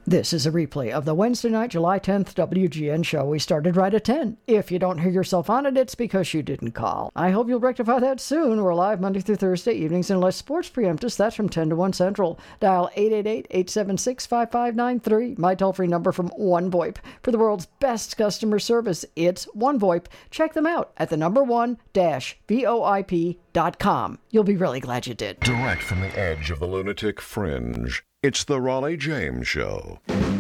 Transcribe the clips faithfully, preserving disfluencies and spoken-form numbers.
This is a replay of the Wednesday night, July tenth W G N show. We started right at ten. If you don't hear yourself on it, it's because you didn't call. I hope you'll rectify that soon. We're live Monday through Thursday evenings, unless sports preempt us. That's from ten to one Central. Dial eight eight eight, eight seven six, five five nine three. My toll-free number from OneVoIP. For the world's best customer service, it's OneVoIP. Check them out at the number one dash V O I P dot com. You'll be really glad you did. Direct from the edge of the lunatic fringe, it's the Raleigh James Show.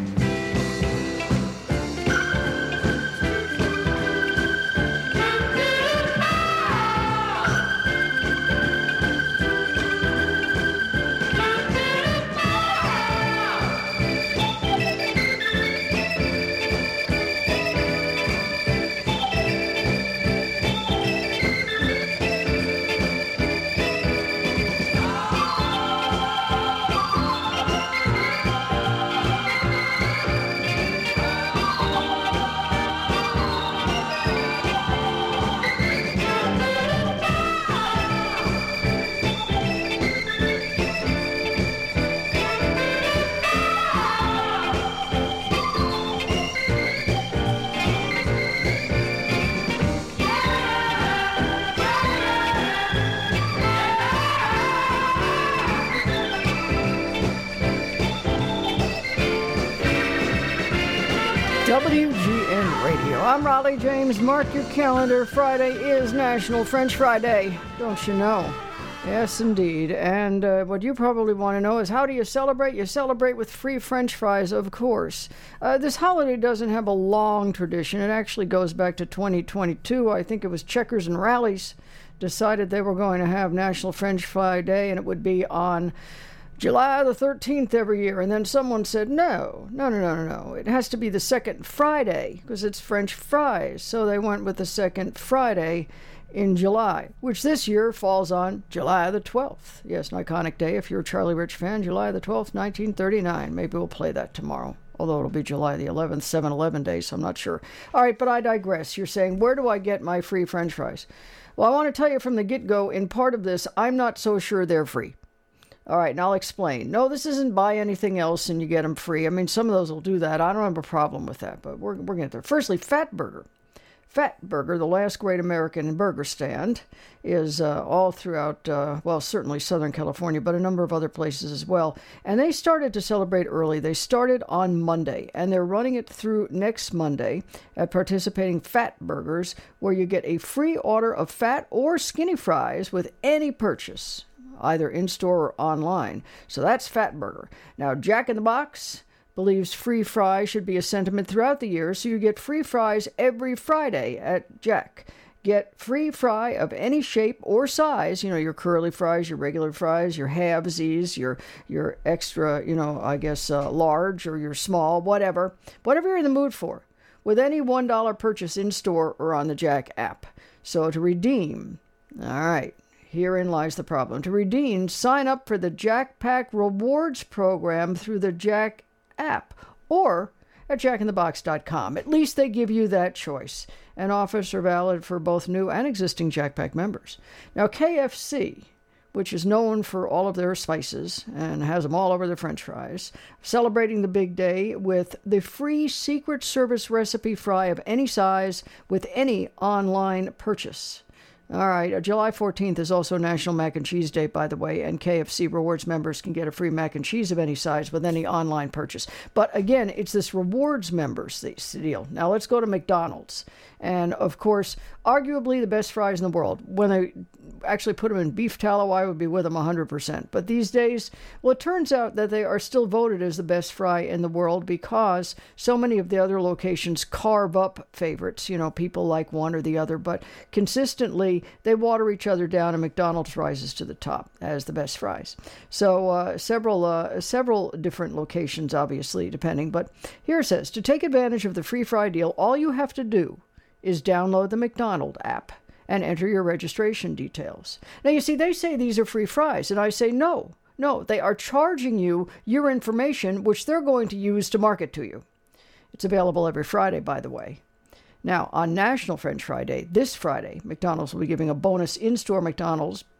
W G N Radio. I'm Raleigh James. Mark your calendar. Friday is National French Fry Day. Don't you know? Yes, indeed. And uh, what you probably want to know is, how do you celebrate? You celebrate with free French fries, of course. Uh, this holiday doesn't have a long tradition. It actually goes back to twenty twenty-two. I think it was Checkers and Rallies decided they were going to have National French Fry Day, and it would be on July the thirteenth every year. And then someone said, no, no, no, no, no, no. It has to be the second Friday because it's French fries. So they went with the second Friday in July, which this year falls on July the twelfth. Yes, an iconic day if you're a Charlie Rich fan. July the twelfth, nineteen thirty-nine. Maybe we'll play that tomorrow. Although it'll be July the eleventh, seven eleven day, so I'm not sure. All right, but I digress. You're saying, where do I get my free French fries? Well, I want to tell you from the get-go, in part of this, I'm not so sure they're free. All right, and I'll explain. No, this isn't buy anything else and you get them free. I mean, some of those will do that. I don't have a problem with that, but we're, we're getting there. Firstly, Fatburger. Fatburger, the last great American burger stand, is uh, all throughout, uh, well, certainly Southern California, but a number of other places as well. And they started to celebrate early. They started on Monday, and they're running it through next Monday at participating Fatburgers, where you get a free order of fat or skinny fries with any purchase, either in-store or online. So that's Fatburger. Now, Jack in the Box believes free fries should be a sentiment throughout the year, so you get free fries every Friday at Jack. Get free fry of any shape or size, you know, your curly fries, your regular fries, your halvesies, your your extra, you know, I guess uh, large, or your small, whatever. Whatever you're in the mood for, with any one dollar purchase in-store or on the Jack app. So to redeem, all right, herein lies the problem. To redeem, sign up for the Jack Pack Rewards program through the Jack app or at jack in the box dot com. At least they give you that choice. And offers are valid for both new and existing Jack Pack members. Now, K F C, which is known for all of their spices and has them all over their French fries, celebrating the big day with the free Secret Service recipe fry of any size with any online purchase. All right, uh, July fourteenth is also National Mac and Cheese Day, by the way, and K F C Rewards members can get a free mac and cheese of any size with any online purchase. But again, it's this Rewards members deal. Now let's go to McDonald's. And of course, arguably the best fries in the world. When they actually put them in beef tallow, I would be with them one hundred percent. But these days, well, it turns out that they are still voted as the best fry in the world because so many of the other locations carve up favorites. You know, people like one or the other, but consistently they water each other down, and McDonald's rises to the top as the best fries. So uh, several uh, several different locations, obviously, depending. But here it says, to take advantage of the free fry deal, all you have to do is download the McDonald's app and enter your registration details. Now, you see, they say these are free fries, and I say no. No, they are charging you your information, which they're going to use to market to you. It's available every Friday, by the way. Now, on National French Fry Day, this Friday, McDonald's will be giving a bonus in-store McDonald's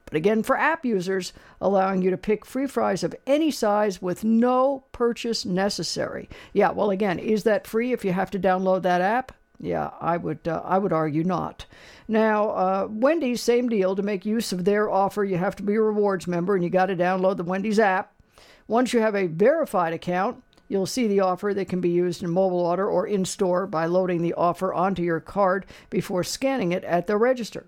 But again, for app users, allowing you to pick free fries of any size with no purchase necessary. Yeah, well, again, is that free if you have to download that app? Yeah, I would uh, I would argue not. Now, uh, Wendy's, same deal. To make use of their offer, you have to be a rewards member, and you got to download the Wendy's app. Once you have a verified account, you'll see the offer that can be used in mobile order or in-store by loading the offer onto your card before scanning it at the register.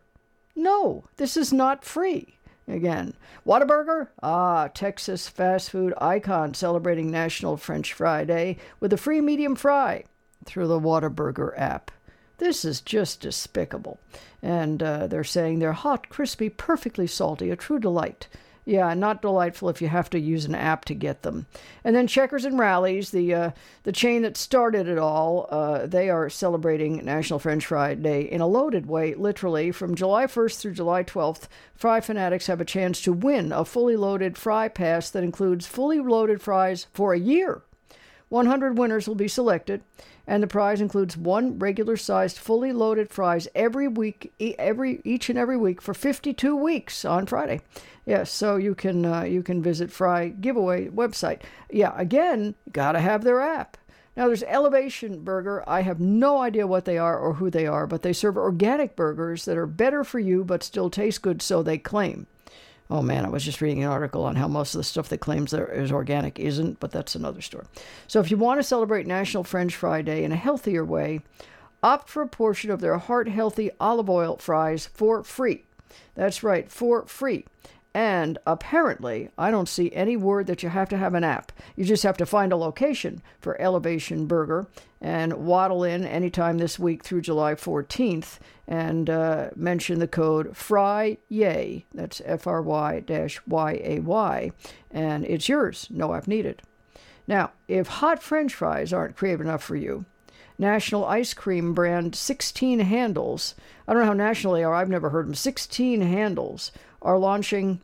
No, this is not free. Again, Whataburger? Ah, Texas fast food icon celebrating National French Fry Day with a free medium fry through the Whataburger app. This is just despicable. And uh, they're saying they're hot, crispy, perfectly salty, a true delight. Yeah, not delightful if you have to use an app to get them. And then Checkers and Rallies, the uh, the chain that started it all, uh, they are celebrating National French Fry Day in a loaded way, literally. From July first through July twelfth, fry fanatics have a chance to win a fully loaded fry pass that includes fully loaded fries for a year. one hundred winners will be selected, and the prize includes one regular-sized, fully loaded fries every week, every each and every week for fifty-two weeks on Friday. Yes, so you can uh, you can visit Fry Giveaway website. Yeah, again, gotta have their app. Now there's Elevation Burger. I have no idea what they are or who they are, but they serve organic burgers that are better for you but still taste good, so they claim. Oh man, I was just reading an article on how most of the stuff that claims there is organic isn't, but that's another story. So if you want to celebrate National French Fry Day in a healthier way, opt for a portion of their heart-healthy olive oil fries for free. That's right, for free. And apparently, I don't see any word that you have to have an app. You just have to find a location for Elevation Burger and waddle in anytime this week through July fourteenth and uh, mention the code FRYYAY, that's F R Y Y A Y, and it's yours, no app needed. Now, if hot French fries aren't creative enough for you, National Ice Cream brand sixteen Handles, I don't know how national they are, I've never heard them, sixteen Handles, are launching,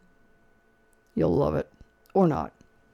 you'll love it, or not,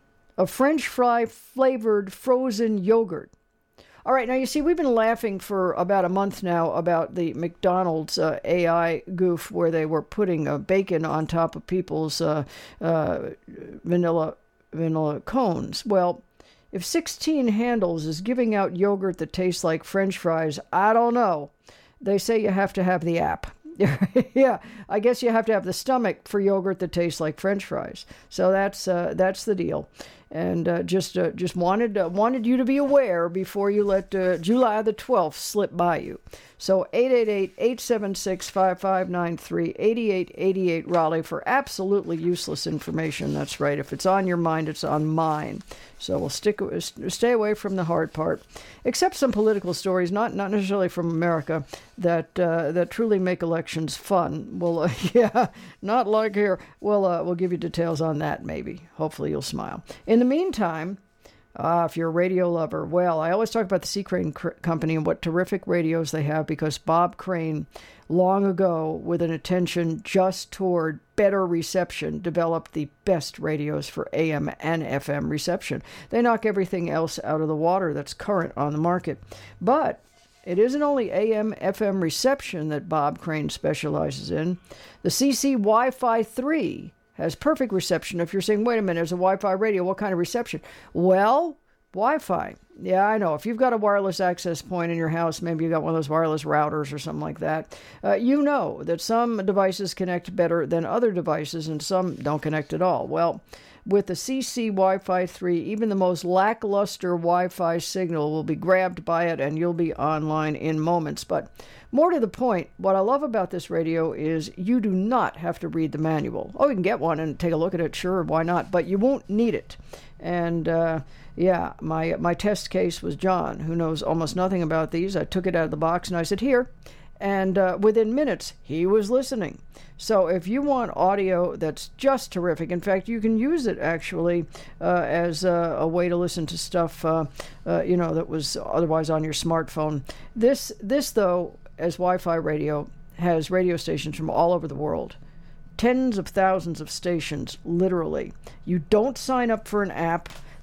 a French fry flavored frozen yogurt. All right, now you see, we've been laughing for about a month now about the McDonald's uh, A I goof where they were putting uh, bacon on top of people's uh, uh, vanilla vanilla cones. Well, if sixteen Handles is giving out yogurt that tastes like French fries, I don't know. They say you have to have the app. Yeah, I guess you have to have the stomach for yogurt that tastes like French fries. So that's uh, that's the deal. And uh, just uh, just wanted uh, wanted you to be aware before you let uh, July the twelfth slip by you. So eight eight eight, eight seven six, five five nine three, eight eight eight eight Raleigh for absolutely useless information. That's right. If it's on your mind, it's on mine. So we'll stick stay away from the hard part, except some political stories, not not necessarily from America, that uh, that truly make elections fun. Well, uh, yeah, not like here. We'll uh, we'll give you details on that. Maybe. Hopefully, you'll smile. In the meantime, uh, if you're a radio lover, well, I always talk about the C. Crane cr- Company and what terrific radios they have because Bob Crane, long ago, with an attention just toward better reception, developed the best radios for A M and F M reception. They knock everything else out of the water that's current on the market. But it isn't only A M F M reception that Bob Crane specializes in. The C C Wi-Fi three has perfect reception. If you're saying, wait a minute, there's a Wi-Fi radio, what kind of reception? Well, Wi-Fi. Yeah, I know. If you've got a wireless access point in your house, maybe you've got one of those wireless routers or something like that, uh, you know that some devices connect better than other devices and some don't connect at all. Well, with the C C Wi-Fi three, even the most lackluster Wi-Fi signal will be grabbed by it and you'll be online in moments. But more to the point, what I love about this radio is you do not have to read the manual. Oh, you can get one and take a look at it, sure, why not? But you won't need it. And uh, yeah, my my test case was John, who knows almost nothing about these. I took it out of the box and I said, here. And uh, within minutes, he was listening. So if you want audio that's just terrific, in fact, you can use it actually uh, as a, a way to listen to stuff, uh, uh, you know, that was otherwise on your smartphone. This, this though, as Wi-Fi radio, has radio stations from all over the world. Tens of thousands of stations, literally. You don't sign up for an app.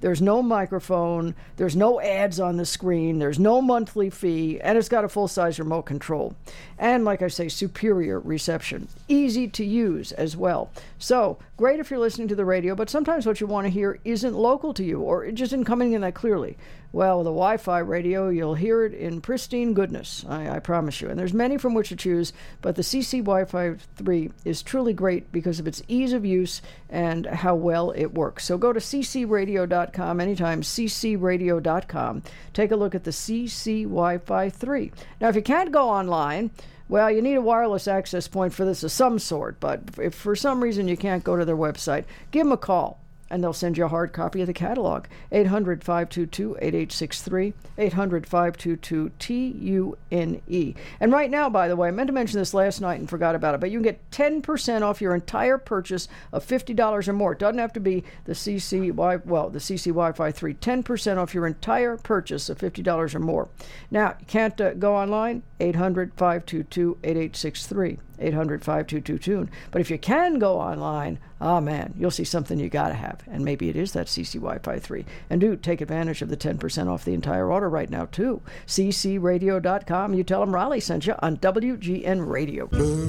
There's no microphone. There's no ads on the screen. There's no monthly fee. And it's got a full-size remote control. And like I say, superior reception. Easy to use as well. So, great if you're listening to the radio, but sometimes what you want to hear isn't local to you or it just isn't coming in that clearly. Well, with a Wi-Fi radio, you'll hear it in pristine goodness, I, I promise you. And there's many from which to choose, but the C C Wi-Fi three is truly great because of its ease of use and how well it works. So go to c c radio dot com anytime, c c radio dot com. Take a look at the C C Wi-Fi three. Now, if you can't go online, well, you need a wireless access point for this of some sort, but if for some reason you can't go to their website, give them a call, and they'll send you a hard copy of the catalog. eight hundred, five two two, eight eight six three, eight hundred, five two two, T U N E. And right now, by the way, I meant to mention this last night and forgot about it, but you can get ten percent off your entire purchase of fifty dollars or more. It doesn't have to be the C C Wi, well, the C C Wi-Fi three. ten percent off your entire purchase of fifty dollars or more. Now, you can't uh, go online? eight hundred, five two two, eight eight six three. eight hundred, five two two, tune. But if you can go online, oh man, you'll see something you got to have. And maybe it is that C C Wi-Fi three. And do take advantage of the ten percent off the entire order right now, too. c c radio dot com. You tell them Raleigh sent you on W G N Radio.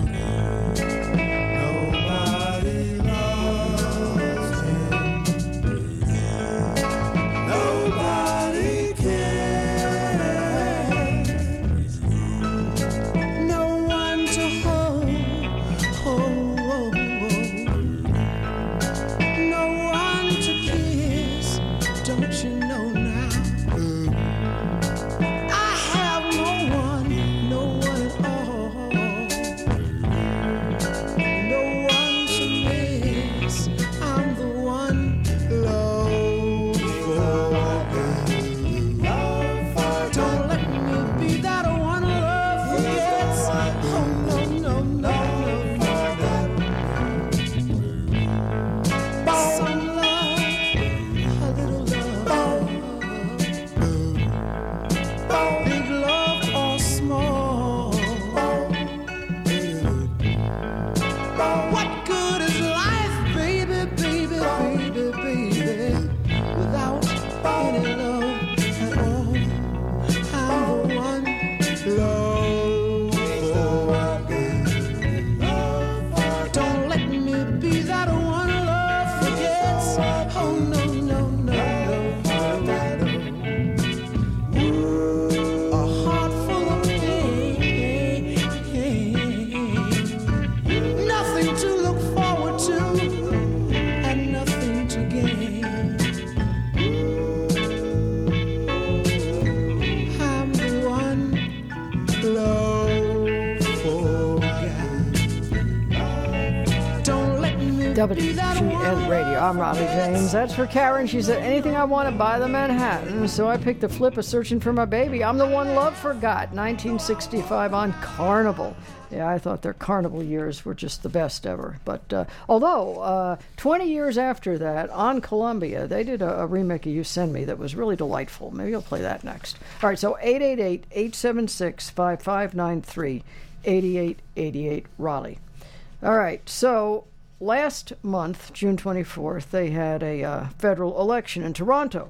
W G N Radio. I'm Raleigh James. That's for Karen. She said, anything I want to buy the Manhattan. So I picked the flip of Searching for My Baby. I'm the One Love Forgot, nineteen sixty-five on Carnival. Yeah, I thought their Carnival years were just the best ever. But uh, although uh, twenty years after that, on Columbia, they did a, a remake of You Send Me that was really delightful. Maybe I'll play that next. All right, so eight eight eight, eight seven six, five five nine three, eight eight eight eight, Raleigh. All right, so last month, June twenty-fourth, they had a uh, federal election in Toronto.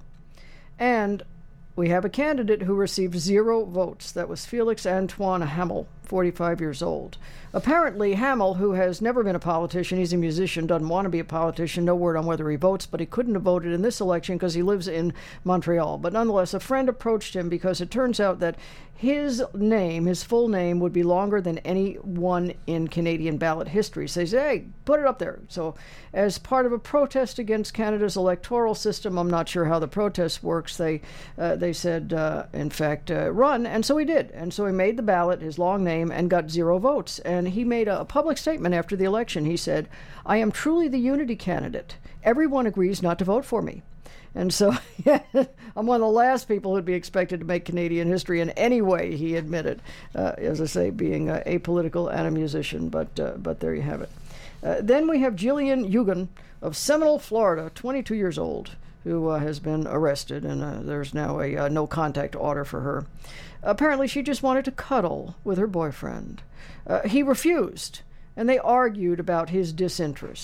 And we have a candidate who received zero votes. That was Felix Antoine Hamel, forty-five years old. Apparently, Hamel, who has never been a politician, he's a musician, doesn't want to be a politician, no word on whether he votes, but he couldn't have voted in this election because he lives in Montreal. But nonetheless, a friend approached him because it turns out that his name, his full name, would be longer than any one in Canadian ballot history. So he said, hey, put it up there. So as part of a protest against Canada's electoral system, I'm not sure how the protest works, they uh, they said, uh, in fact, uh, run. And so he did. And so he made the ballot, his long name, and got zero votes. And he made a, a public statement after the election. He said, I am truly the unity candidate. Everyone agrees not to vote for me. And so yeah, I'm one of the last people who'd be expected to make Canadian history in any way, he admitted, uh, as I say, being uh, apolitical and a musician. But uh, but there you have it. Uh, then we have Jillian Hugan of Seminole, Florida, twenty-two years old, who uh, has been arrested, and uh, there's now a uh, no-contact order for her. Apparently, she just wanted to cuddle with her boyfriend. Uh, he refused, and they argued about his disinterest.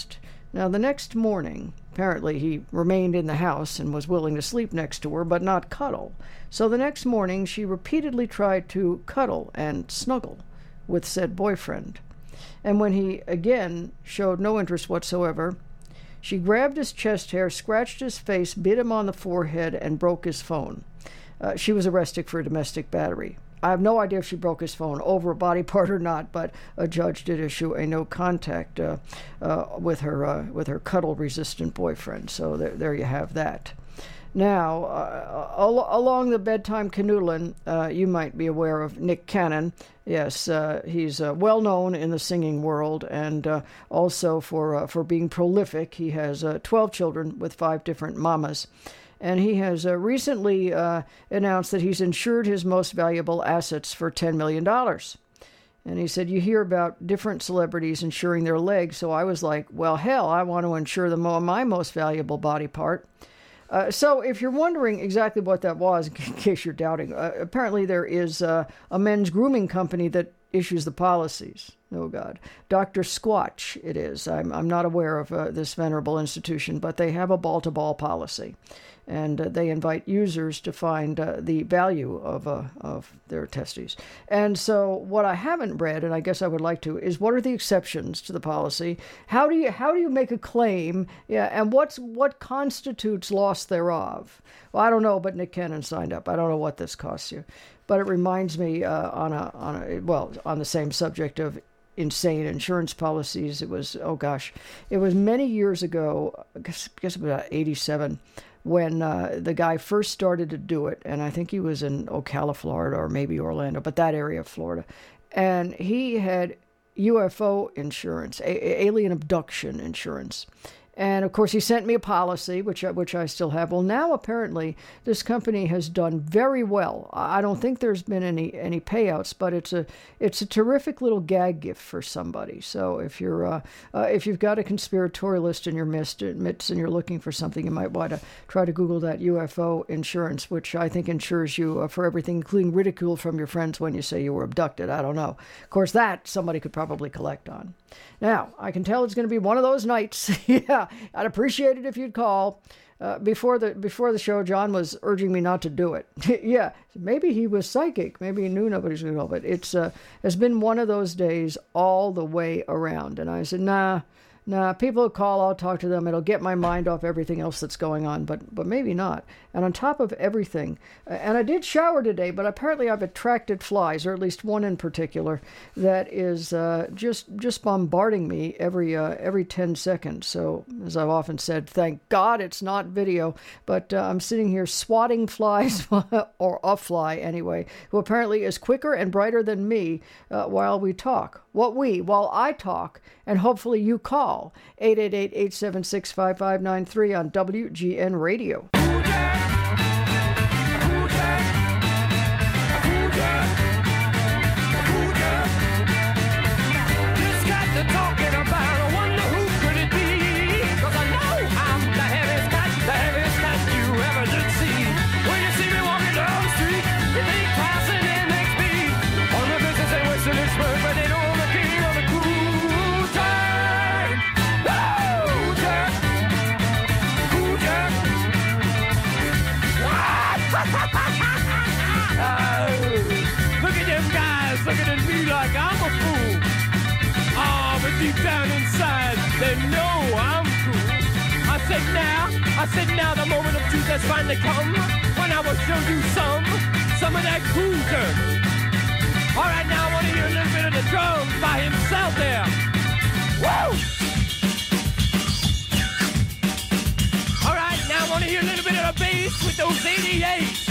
Now, the next morning, apparently he remained in the house and was willing to sleep next to her, but not cuddle. So the next morning, she repeatedly tried to cuddle and snuggle with said boyfriend. And when he, again, showed no interest whatsoever, she grabbed his chest hair, scratched his face, bit him on the forehead, and broke his phone. Uh, she was arrested for domestic battery. I have no idea if she broke his phone over a body part or not, but a judge did issue a no contact uh, uh, with her uh, with her cuddle-resistant boyfriend. So there, there you have that. Now, uh, al- along the bedtime canoodling, uh, you might be aware of Nick Cannon. Yes, uh, he's uh, well known in the singing world, and uh, also for uh, for being prolific. He has uh, twelve children with five different mamas. And he has uh, recently uh, announced that he's insured his most valuable assets for ten million dollars. And he said, you hear about different celebrities insuring their legs, so I was like, well, hell, I want to insure the mo- my most valuable body part. Uh, so if you're wondering exactly what that was, in case you're doubting, uh, apparently there is uh, a men's grooming company that issues the policies. Oh, God. Doctor Squatch, it is. I'm, I'm not aware of uh, this venerable institution, but they have a ball-to-ball policy. And uh, they invite users to find uh, the value of uh, of their testes. And so what I haven't read, and I guess I would like to, is what are the exceptions to the policy? How do you how do you make a claim? Yeah, and what's what constitutes loss thereof? Well, I don't know, but Nick Cannon signed up. I don't know what this costs you. But it reminds me uh, on a on a well on the same subject of insane insurance policies. It was, oh gosh, it was many years ago, I guess, I guess about eighty-seven, when uh, the guy first started to do it, and I think he was in Ocala, Florida, or maybe Orlando, but that area of Florida. And he had U F O insurance, a- alien abduction insurance. And, of course, he sent me a policy, which I, which I still have. Well, now, apparently, this company has done very well. I don't think there's been any, any payouts, but it's a it's a terrific little gag gift for somebody. So if you're uh, uh, if you've got a conspiratorialist in your midst, midst and you're looking for something, you might want to try to Google that U F O insurance, which I think insures you uh, for everything, including ridicule from your friends when you say you were abducted. I don't know. Of course, that somebody could probably collect on. Now, I can tell it's going to be one of those nights. Yeah, I'd appreciate it if you'd call. Uh, before the before the show, John was urging me not to do it. Yeah, maybe he was psychic. Maybe he knew nobody was going to call. But it's uh, it's been one of those days all the way around. And I said, nah, nah, people will call, I'll talk to them. It'll get my mind off everything else that's going on. But but maybe not. And on top of everything, and I did shower today, but apparently I've attracted flies, or at least one in particular, that is uh, just just bombarding me every uh, every ten seconds. So, as I've often said, thank God it's not video, but uh, I'm sitting here swatting flies, or a fly anyway, who apparently is quicker and brighter than me uh, while we talk. What we, while I talk, and hopefully you call, eight eight eight, eight seven six, five five nine three on W G N Radio. Looking at me like I'm a fool. Oh, but deep down inside, they know I'm cool. I said now, I said now the moment of truth has finally come, when I will show you some, some of that cool dirt. All right, now I want to hear a little bit of the drums by himself there. Woo! All right, now I want to hear a little bit of the bass with those eighty-eights.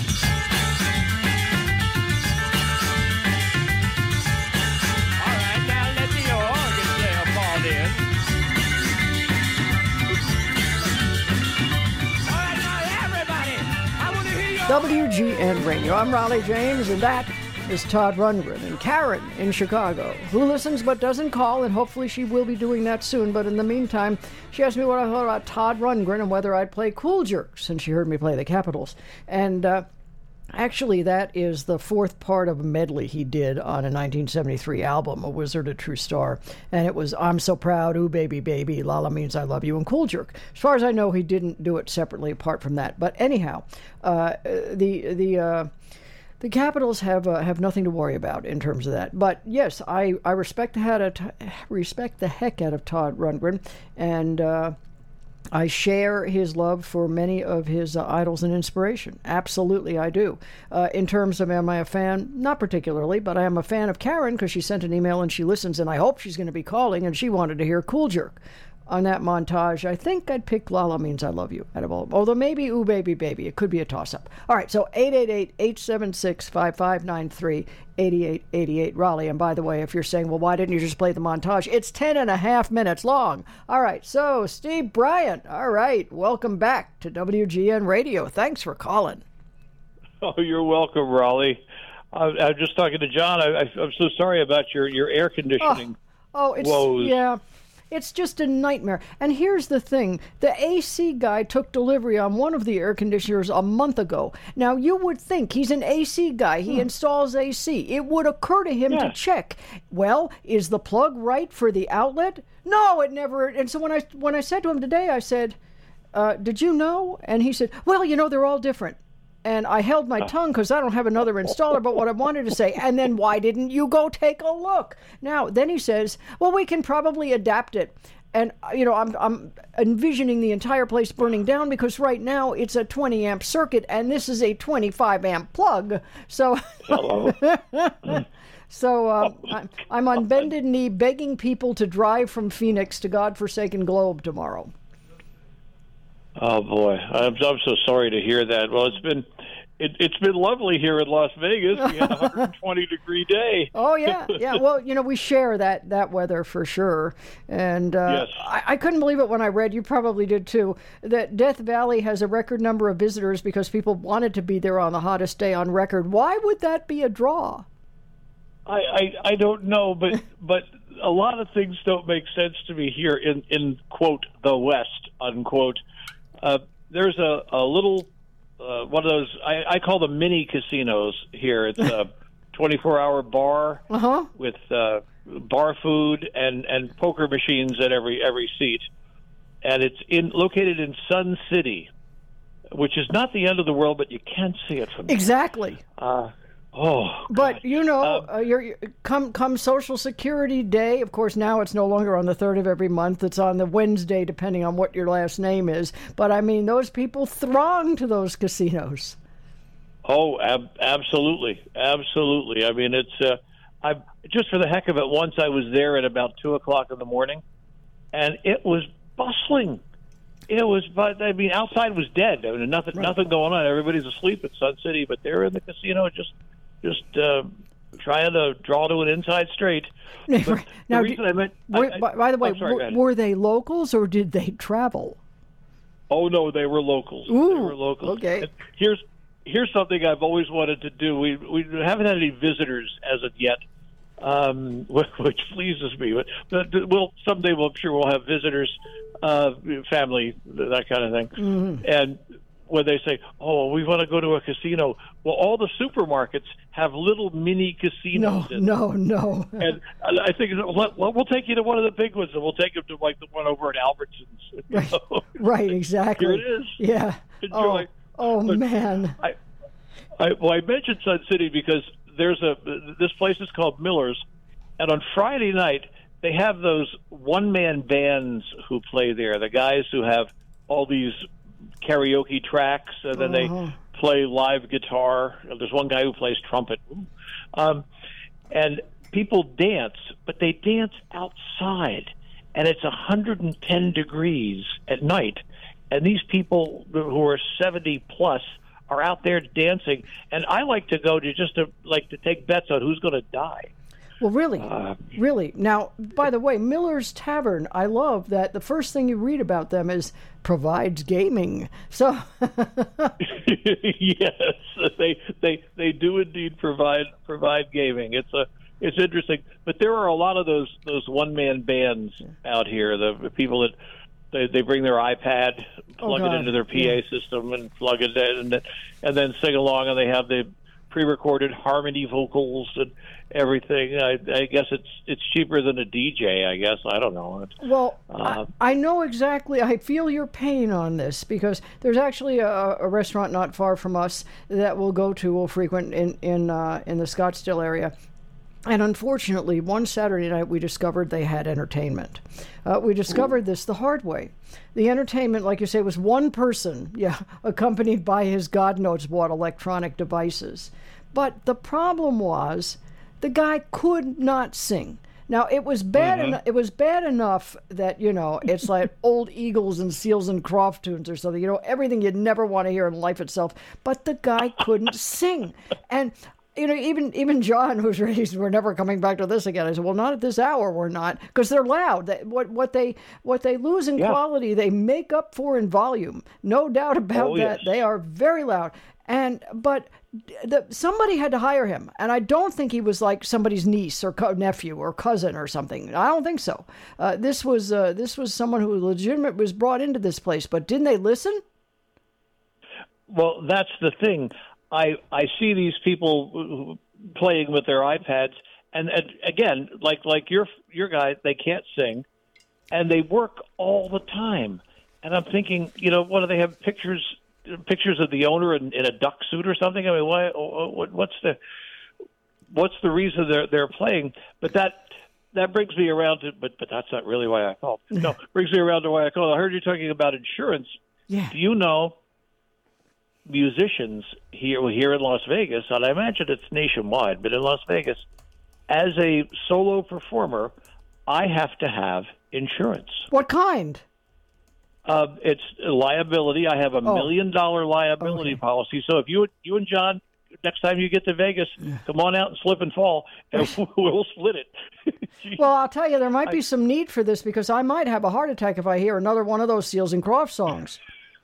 W G N Radio. I'm Raleigh James, and that is Todd Rundgren. And Karen in Chicago, who listens but doesn't call, and hopefully she will be doing that soon. But in the meantime, she asked me what I thought about Todd Rundgren and whether I'd play Cool Jerk, since she heard me play the Capitals. And uh, Actually, that is the fourth part of a medley he did on a nineteen seventy-three album, A Wizard, a True Star. And it was I'm So Proud, Ooh Baby Baby, Lala Means I Love You, and Cool Jerk. As far as I know, he didn't do it separately apart from that. But anyhow, uh, the the uh, the Capitals have uh, have nothing to worry about in terms of that. But yes, I, I respect the heck out of, respect the heck out of Todd Rundgren, and uh, I share his love for many of his uh, idols and inspiration. Absolutely, I do. Uh, in terms of am I a fan? Not particularly, but I am a fan of Karen because she sent an email and she listens, and I hope she's going to be calling, and she wanted to hear Cool Jerk. On that montage, I think I'd pick Lala Means I Love You out of all. Although maybe Ooh Baby Baby. It could be a toss-up. All right, so eight eight eight, eight seven six, five five nine three, eight eight eight eight, Raleigh. And by the way, if you're saying, well, why didn't you just play the montage? It's ten and a half minutes long. All right, so Steve Bryant. All right, welcome back to W G N Radio. Thanks for calling. Oh, you're welcome, Raleigh. I, I'm just talking to John. I, I, I'm so sorry about your, your air conditioning. Oh, oh it's, woes. yeah. It's just a nightmare. And here's the thing. The A C guy took delivery on one of the air conditioners a month ago. Now, you would think he's an A C guy. He hmm. installs A C. It would occur to him yeah. to check, well, is the plug right for the outlet? No, it never. And so when I, when I said to him today, I said, uh, did you know? And he said, well, you know, they're all different. And I held my tongue because I don't have another installer, but what I wanted to say, and then why didn't you go take a look? Now, then he says, well, we can probably adapt it. And, you know, I'm I'm envisioning the entire place burning down because right now it's a twenty amp circuit and this is a twenty-five amp plug. So, so uh, I'm, I'm on bended knee begging people to drive from Phoenix to godforsaken Globe tomorrow. Oh boy, I'm I'm so sorry to hear that. Well, it's been it, it's been lovely here in Las Vegas. We had a one hundred twenty degree day. Oh yeah, yeah. Well, you know, we share that that weather for sure. And uh, yes. I, I couldn't believe it when I read. You probably did too. That Death Valley has a record number of visitors because people wanted to be there on the hottest day on record. Why would that be a draw? I I, I don't know, but but a lot of things don't make sense to me here in in quote the West unquote. Uh, there's a, a little, uh, one of those, I, I call them mini casinos here. It's a twenty-four hour bar uh-huh. with uh, bar food and, and poker machines at every every seat. And it's in located in Sun City, which is not the end of the world, but you can't see it from there. Exactly. Uh, oh, But, God. you know, um, uh, you're, come come Social Security Day, of course, now it's no longer on the third of every month. It's on the Wednesday, depending on what your last name is. But, I mean, those people throng to those casinos. Oh, ab- absolutely. Absolutely. I mean, it's, uh, I just for the heck of it, once I was there at about two o'clock in the morning, and it was bustling. It was, but I mean, outside was dead. I mean, nothing, right. nothing going on. Everybody's asleep at Sun City, but they're in the casino just, just uh, trying to draw to an inside straight. But now, the reason do, I meant, were, I, I, by, by the way, oh, sorry, were, were they locals or did they travel? Oh no, they were locals. Ooh, they were locals. Okay. And here's here's something I've always wanted to do. We we haven't had any visitors as of yet. Um, which pleases me, but, but we'll someday. We'll, I'm sure we'll have visitors, uh, family, that kind of thing. Mm-hmm. And when they say, "Oh, we want to go to a casino," well, all the supermarkets have little mini casinos. No, in no, them. no. And I think well, we'll take you to one of the big ones, and we'll take you to like the one over at Albertsons. Right, right, exactly. Here it is. Yeah. Enjoy. Oh, oh but man. I, I, well, I mentioned Sun City because there's a this place is called Miller's, and on Friday night they have those one man bands who play there. The guys who have all these karaoke tracks, and then uh-huh. they play live guitar. There's one guy who plays trumpet, um, and people dance, but they dance outside, and it's one hundred ten degrees at night, and these people who are seventy plus are out there dancing, and I like to go to just to like to take bets on who's going to die. Well, really, uh, really. Now, by the way, Miller's Tavern, I love that the first thing you read about them is provides gaming. So, yes, they they they do indeed provide provide gaming. It's a it's interesting, but there are a lot of those those one man bands out here. The, the people that They they bring their iPad, plug Oh, it God. into their P A Yeah. system, and plug it in, and then, and then sing along. And they have the pre-recorded harmony vocals and everything. I, I guess it's it's cheaper than a D J. I guess I don't know. Well, Uh, I, I know exactly. I feel your pain on this because there's actually a, a restaurant not far from us that we'll go to, we'll frequent in in uh, in the Scottsdale area. And unfortunately, one Saturday night we discovered they had entertainment. Uh, we discovered this the hard way. The entertainment, like you say, was one person, yeah, accompanied by his God knows what electronic devices. But the problem was the guy could not sing. Now it was bad. Mm-hmm. Eno- it was bad enough that you know it's like old Eagles and Seals and Croft tunes or something. You know everything you'd never want to hear in life itself. But the guy couldn't sing, and you know even even John, who's raised, we're never coming back to this again. I said, well, not at this hour, we're not, because they're loud. They, what what they what they lose in Yeah. quality, they make up for in volume. No doubt about Oh, that. yes. They are very loud. And but the, somebody had to hire him, and I don't think he was like somebody's niece or co- nephew or cousin or something. I don't think so. Uh, this was uh, this was someone who legitimate was brought into this place. But didn't they listen? Well, that's the thing. I I see these people playing with their iPads, and, and again, like like your your guy, they can't sing, and they work all the time. And I'm thinking, you know, what do they have pictures? Pictures of the owner in, in a duck suit or something. I mean, why? What, what's the what's the reason they're they're playing? But that that brings me around to. But but that's not really why I called. No, brings me around to why I called. I heard you talking about insurance. Yeah. Do you know musicians here here in Las Vegas? And I imagine it's nationwide, but in Las Vegas, as a solo performer, I have to have insurance. What kind? Uh, it's liability. I have a Oh. million dollar liability Okay. policy. So if you you and John, next time you get to Vegas, come on out and slip and fall, and we'll split it. Well, I'll tell you, there might be some need for this because I might have a heart attack if I hear another one of those Seals and Croft songs.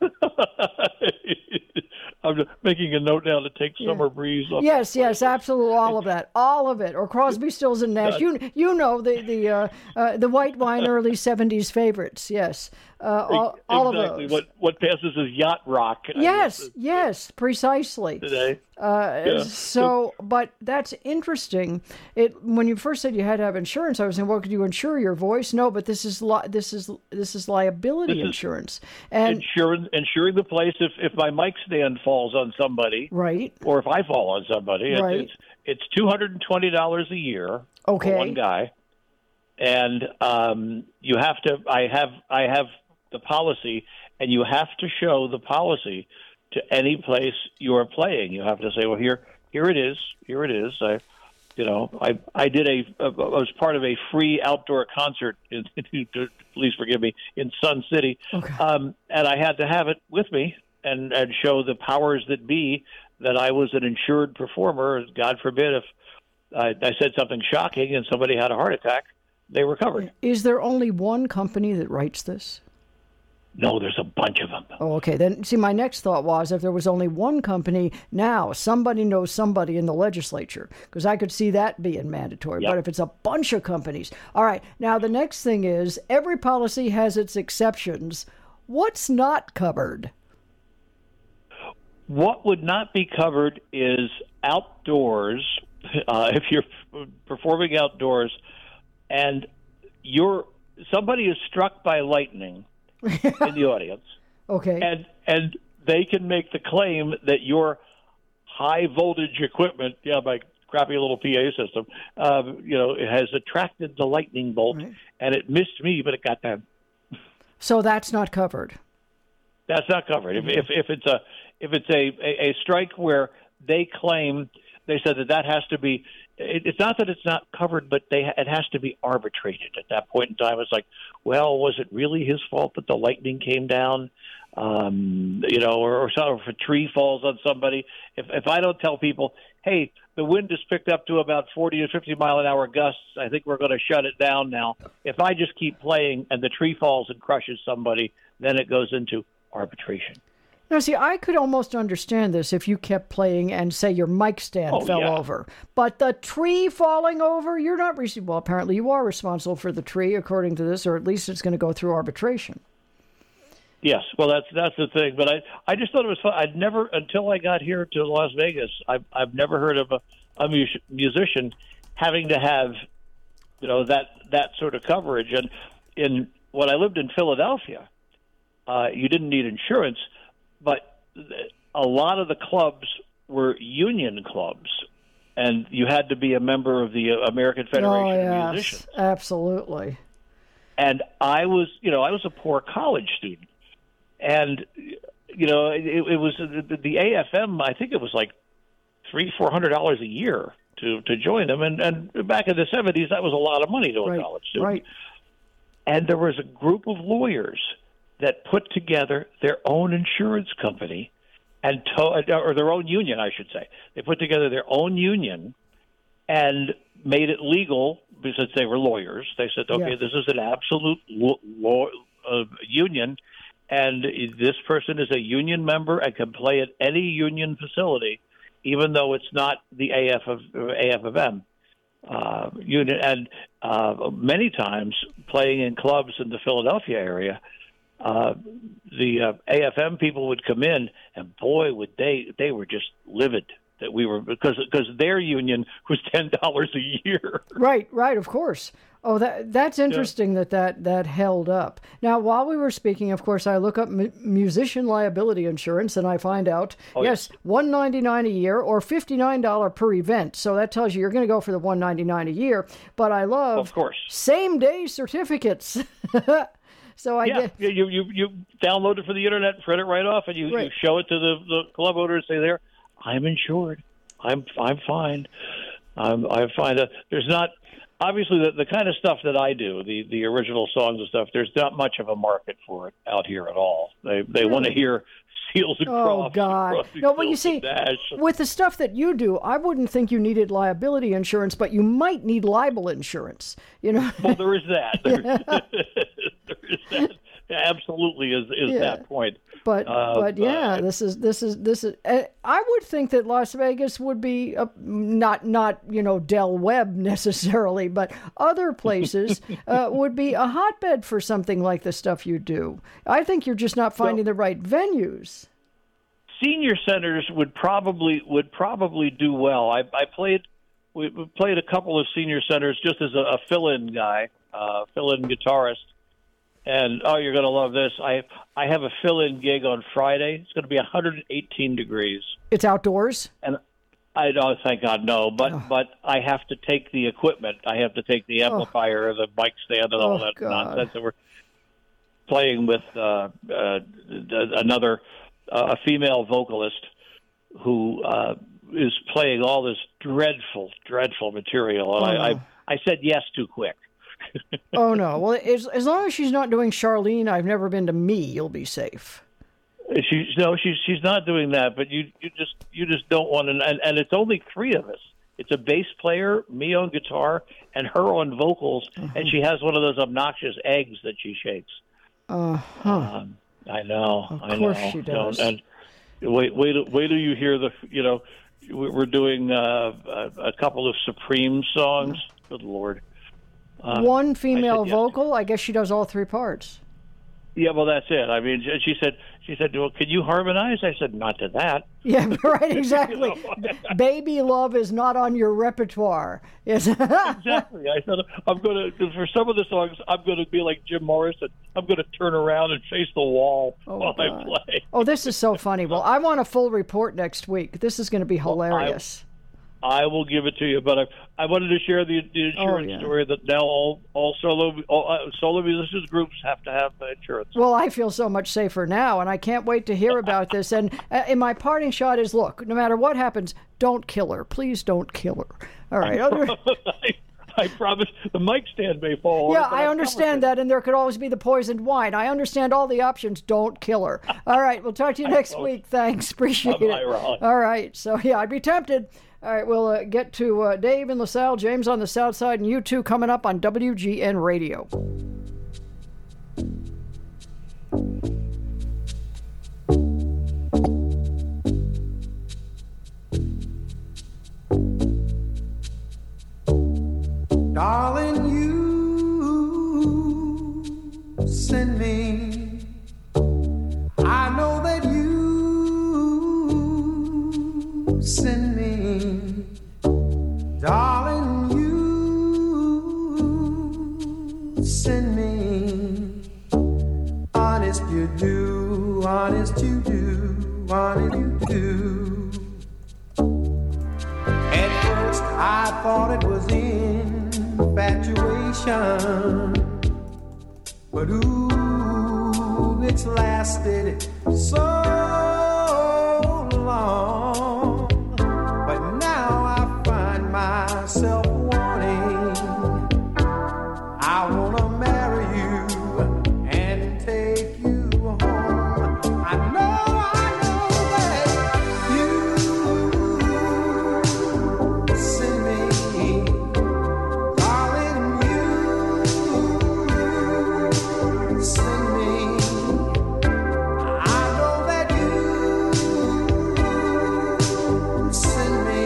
I'm just making a note now to take Summer Breeze off. Yes, yes, absolutely, all of that, all of it. Or Crosby, Stills and Nash. You you know the the uh, uh, the white wine early seventies favorites. Yes, uh, all, all exactly. of those. What what passes as yacht rock? I Yes, guess, yes, precisely. today. Uh, Yeah. So, but that's interesting. It when you first said you had to have insurance, I was saying, well, could you insure your voice? No, but this is li- this is this is liability This is insurance, and Insuring insuring the place if if my mic stand falls on somebody, right, or if I fall on somebody, it- Right. it's it's two hundred and twenty dollars a year Okay. for one guy, and um, you have to. I have I have the policy, and you have to show the policy to any place you are playing. You have to say, well, here here it is, here it is. I, you know, I I did a I was part of a free outdoor concert. In, please forgive me, in Sun City, Okay. um, and I had to have it with me and and show the powers that be that I was an insured performer. God forbid if I, I said something shocking and somebody had a heart attack, they were covered. is there only one company that writes this? No, there's a bunch of them. Oh, okay. Then, see, my next thought was if there was only one company, now somebody knows somebody in the legislature, because I could see that being mandatory. Yep. But if it's a bunch of companies, all right. Now, the next thing is every policy has its exceptions. What's not covered? What would not be covered is outdoors. Uh, if you're performing outdoors, and you're somebody is struck by lightning in the audience, Okay. and and they can make the claim that your high voltage equipment, yeah, my crappy little P A system, um, you know, it has attracted the lightning bolt, Right. and it missed me, but it got them. So that's not covered. That's not covered. If if, if it's a if it's a, a, a strike where they claim they said that that has to be. It, it's not that it's not covered, but they it has to be arbitrated at that point in time. It's like, well, was it really his fault that the lightning came down? Um, you know, or, or, so, or if a tree falls on somebody. If if I don't tell people, hey, the wind has picked up to about forty to fifty mile an hour gusts, I think we're going to shut it down now. If I just keep playing and the tree falls and crushes somebody, then it goes into arbitration. Now, see, I could almost understand this if you kept playing and, say, your mic stand Oh, fell yeah. over. But the tree falling over, you're not... Re- well, apparently you are responsible for the tree, according to this, or at least it's going to go through arbitration. Yes, well, that's that's the thing. But I, I just thought it was fun. I'd never, until I got here to Las Vegas, I've I've never heard of a, a mu- musician having to have, you know, that that sort of coverage. And in when I lived in Philadelphia, uh, you didn't need insurance, but a lot of the clubs were union clubs, and you had to be a member of the American Federation oh, yes, of Musicians. Absolutely. And I was, you know, I was a poor college student. And, you know, it, it was the, the A F M, I think it was like three, four hundred dollars a year to, to join them. And, and back in the seventies, that was a lot of money to a right, college student. Right. And there was a group of lawyers that put together their own insurance company and to, or their own union, I should say. They put together their own union and made it legal because they were lawyers. They said, okay, yeah. this is an absolute law, law, uh, union. And this person is a union member and can play at any union facility, even though it's not the A F of A F of M uh, unit. And uh, many times, playing in clubs in the Philadelphia area, uh, the uh, A F M people would come in, and boy, would they they were just livid that we were because because their union was ten dollars a year. Right, right, of course. Oh, that that's interesting yeah. that, that that held up. Now, while we were speaking, of course, I look up m- musician liability insurance, and I find out, oh, yes, yes, one hundred ninety-nine dollars a year or fifty-nine dollars per event. So that tells you you're going to go for the one hundred ninety-nine dollars a year. But I love of course. same-day certificates. So I yeah, get you you you download it from the internet, print it right off, and you, right. you show it to the, the club owner and say, "There, I'm insured. I'm I'm fine. I'm I'm fine." Uh, there's not. Obviously, the, the kind of stuff that I do, the, the original songs and stuff, there's not much of a market for it out here at all. They they really? want to hear Seals and Crofts. Oh, God. Crosby, no, but you see, with the stuff that you do, I wouldn't think you needed liability insurance, but you might need libel insurance. You know? Well, there is that. There, there is that. Absolutely is is yeah. that point. But uh, but yeah, uh, this is this is this is. Uh, I would think that Las Vegas would be a, not not you know Del Webb necessarily, but other places uh, would be a hotbed for something like the stuff you do. I think you're just not finding well, the right venues. Senior centers would probably would probably do well. I, I played we played a couple of senior centers just as a, a fill-in guy, uh, fill-in guitarist. And, oh, you're going to love this. I I have a fill-in gig on Friday. It's going to be one hundred eighteen degrees. It's outdoors? And I don't, thank God, no. But oh. but I have to take the equipment. I have to take the amplifier, oh. the mic stand, and all oh, that God. nonsense. And we're playing with uh, uh, another, uh, a female vocalist who uh, is playing all this dreadful, dreadful material. And oh. I, I I said yes too quick. Oh, no. Well, as, as long as she's not doing Charlene, I've never been to me, you'll be safe. She, no, she's she's not doing that, but you you just you just don't want to, and, and it's only three of us. It's a bass player, me on guitar, and her on vocals, uh-huh. and she has one of those obnoxious eggs that she shakes. Uh-huh. Um, I know, of I course know. she does. Don't, and wait, wait, wait till you hear the, you know, we're doing uh, a, a couple of Supreme songs. Good Lord. Uh, One female I said, yes. vocal. I guess she does all three parts. Yeah, well, that's it. I mean, she said, she said, well, can you harmonize? I said, not to that. Yeah, right, exactly. you know? Baby love is not on your repertoire. Yes. Exactly. I said, I'm going to, for some of the songs, I'm going to be like Jim Morrison. I'm going to turn around and face the wall oh, while God. I play. Oh, this is so funny. Well, I want a full report next week. This is going to be hilarious. Well, I will give it to you, but I, I wanted to share the, the insurance oh, yeah. story that now all all solo all, uh, solo musicians groups have to have insurance. Well, I feel so much safer now, and I can't wait to hear about this. And uh, and my parting shot is: look, no matter what happens, don't kill her. Please don't kill her. All right. I, I promise. The mic stand may fall. Yeah, I understand that, and there could always be the poisoned wine. I understand all the options. Don't kill her. All right. We'll talk to you next week. Thanks. Appreciate Bye-bye, it. Raleigh. All right. So yeah, I'd be tempted. All right, we'll uh, get to uh, Dave in LaSalle, James on the South Side, and you two coming up on W G N Radio. Darling, you send me I thought it was infatuation, but ooh, it's lasted so long. But now I find myself wanting, I wanna marry you and take you home. I know, I know that you send me, darling, you send me. I know that you send me,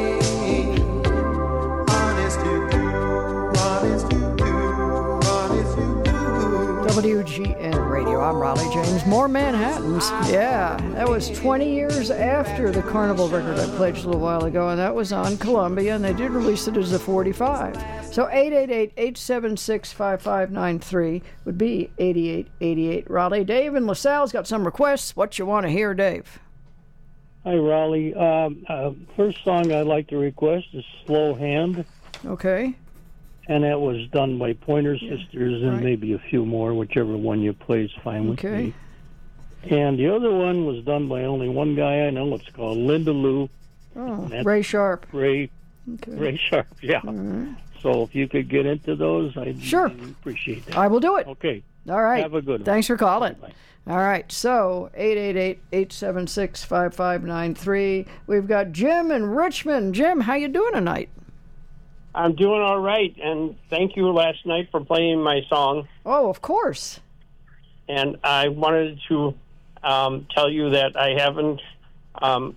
honest you do, honest you do, honest you do. W G N Radio. I'm Raleigh James. More Manhattans. Yeah, that was twenty years after the Carnival record I played just a little while ago, and that was on Columbia, and they did release it as a forty-five. So eight eight eight, eight seven six, five five nine three would be eighty-eight eighty-eight. Raleigh. Dave in LaSalle's got some requests. What you want to hear, Dave? Hi, Raleigh. Um, uh, first song I'd like to request is Slow Hand, Okay. and that was done by Pointer Sisters and right. maybe a few more, whichever one you play is fine with Okay. me. And the other one was done by only one guy I know. It's called Linda Lou, Oh, That's- Ray Sharp. Ray, Okay. Ray Sharp, yeah. So if you could get into those, I'd Sure. really appreciate that. I will do it. Okay. All right. Have a good one. Thanks for calling. Bye. All right, so eight eight eight, eight seven six, five five nine three. We've got Jim in Richmond. Jim, how you doing tonight? I'm doing all right, and thank you last night for playing my song. Oh, of course. And I wanted to um, tell you that I haven't um,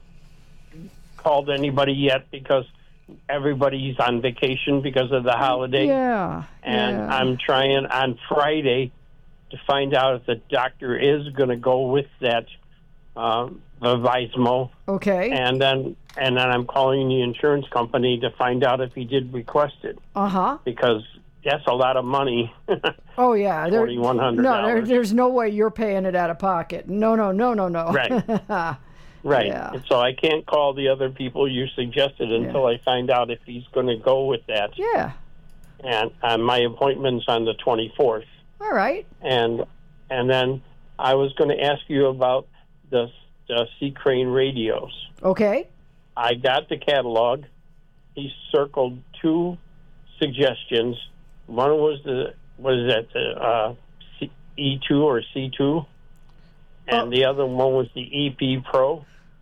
called anybody yet because everybody's on vacation because of the holiday. Yeah. And yeah. I'm trying on Friday to find out if the doctor is going to go with that um, Vivizmo. Okay. And then and then I'm calling the insurance company to find out if he did request it, Uh-huh. because that's a lot of money. Oh, yeah. There- twenty-one hundred No, there, dollars. there's no way you're paying it out of pocket. No, no, no, no, no. Right. Right. Yeah. And so I can't call the other people you suggested until I find out if he's going to go with that. Yeah. And uh, my appointment's on the twenty-fourth. All right. And and then I was going to ask you about the, the Sea Crane radios. Okay. I got the catalog. He circled two suggestions. One was the was that the uh, C- E two or C two, and Oh. the other one was the E P Pro.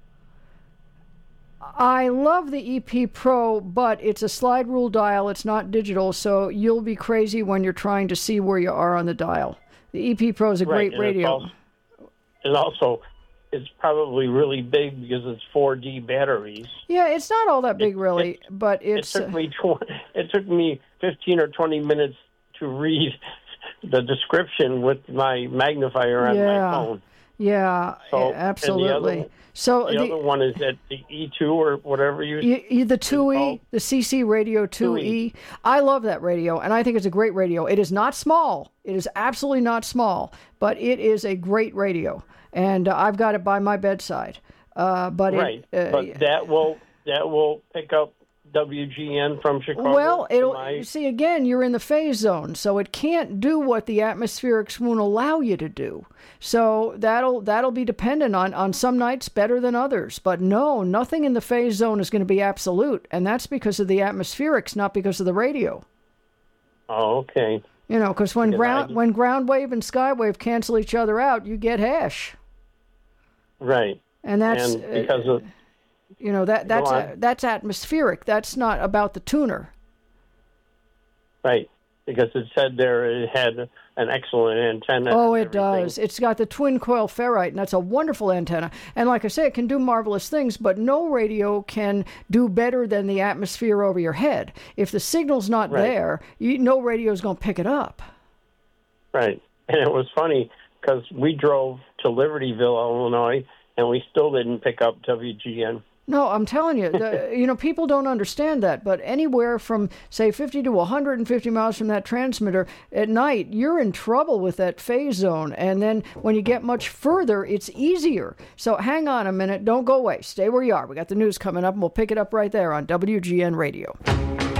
I love the E P Pro, but it's a slide rule dial. It's not digital, so you'll be crazy when you're trying to see where you are on the dial. The E P Pro is a Right, great and radio. It's also, and also, it's probably really big because it's four D batteries. Yeah, it's not all that big, It- really, it- but It it's. uh, took me tw- it took me fifteen or twenty minutes to read the description with my magnifier on Yeah. my phone. Yeah, So, yeah, and the absolutely. other- so The, other one is that the E two or whatever you. You, you, the two E, called? the C C Radio two E. I love that radio, and I think it's a great radio. It is not small. It is absolutely not small, but it is a great radio, and uh, I've got it by my bedside. Uh, but Right, it, uh, but that will that will pick up W G N from Chicago. well, to it'll my- you see again. You're in the phase zone, so it can't do what the atmospherics won't allow you to do. So that'll that'll be dependent on on some nights better than others. But no, nothing in the phase zone is going to be absolute, and that's because of the atmospherics, not because of the radio. Oh, okay. You know, because when Because ground I- when ground wave and sky wave cancel each other out, you get hash, Right. and that's and because uh, of you know that that's Go uh, on. that's atmospheric. That's not about the tuner. right because it said there it had an excellent antenna. Oh, and it everything. does. It's got the twin coil ferrite, and that's a wonderful antenna. And like I say, it can do marvelous things, but no radio can do better than the atmosphere over your head. If the signal's not Right. there, you, no radio's going to pick it up. Right, and it was funny because we drove to Libertyville, Illinois, and we still didn't pick up W G N. No, I'm telling you, the, you know, people don't understand that, but anywhere from, say, fifty to one hundred fifty miles from that transmitter at night, you're in trouble with that phase zone. And then when you get much further, it's easier. So hang on a minute. Don't go away. Stay where you are. We got the news coming up, and we'll pick it up right there on W G N Radio.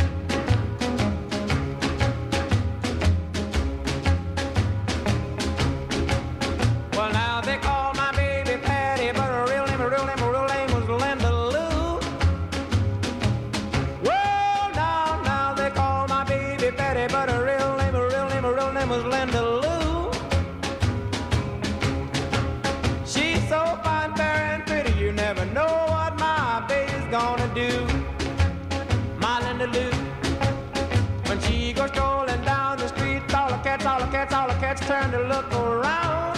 Betty, but her real name, her real name, her real name was Linda Lou. She's so fine, fair, and pretty, you never know what my baby's gonna do. My Linda Lou. When she goes strolling down the street, all the cats, all the cats, all the cats turn to look around.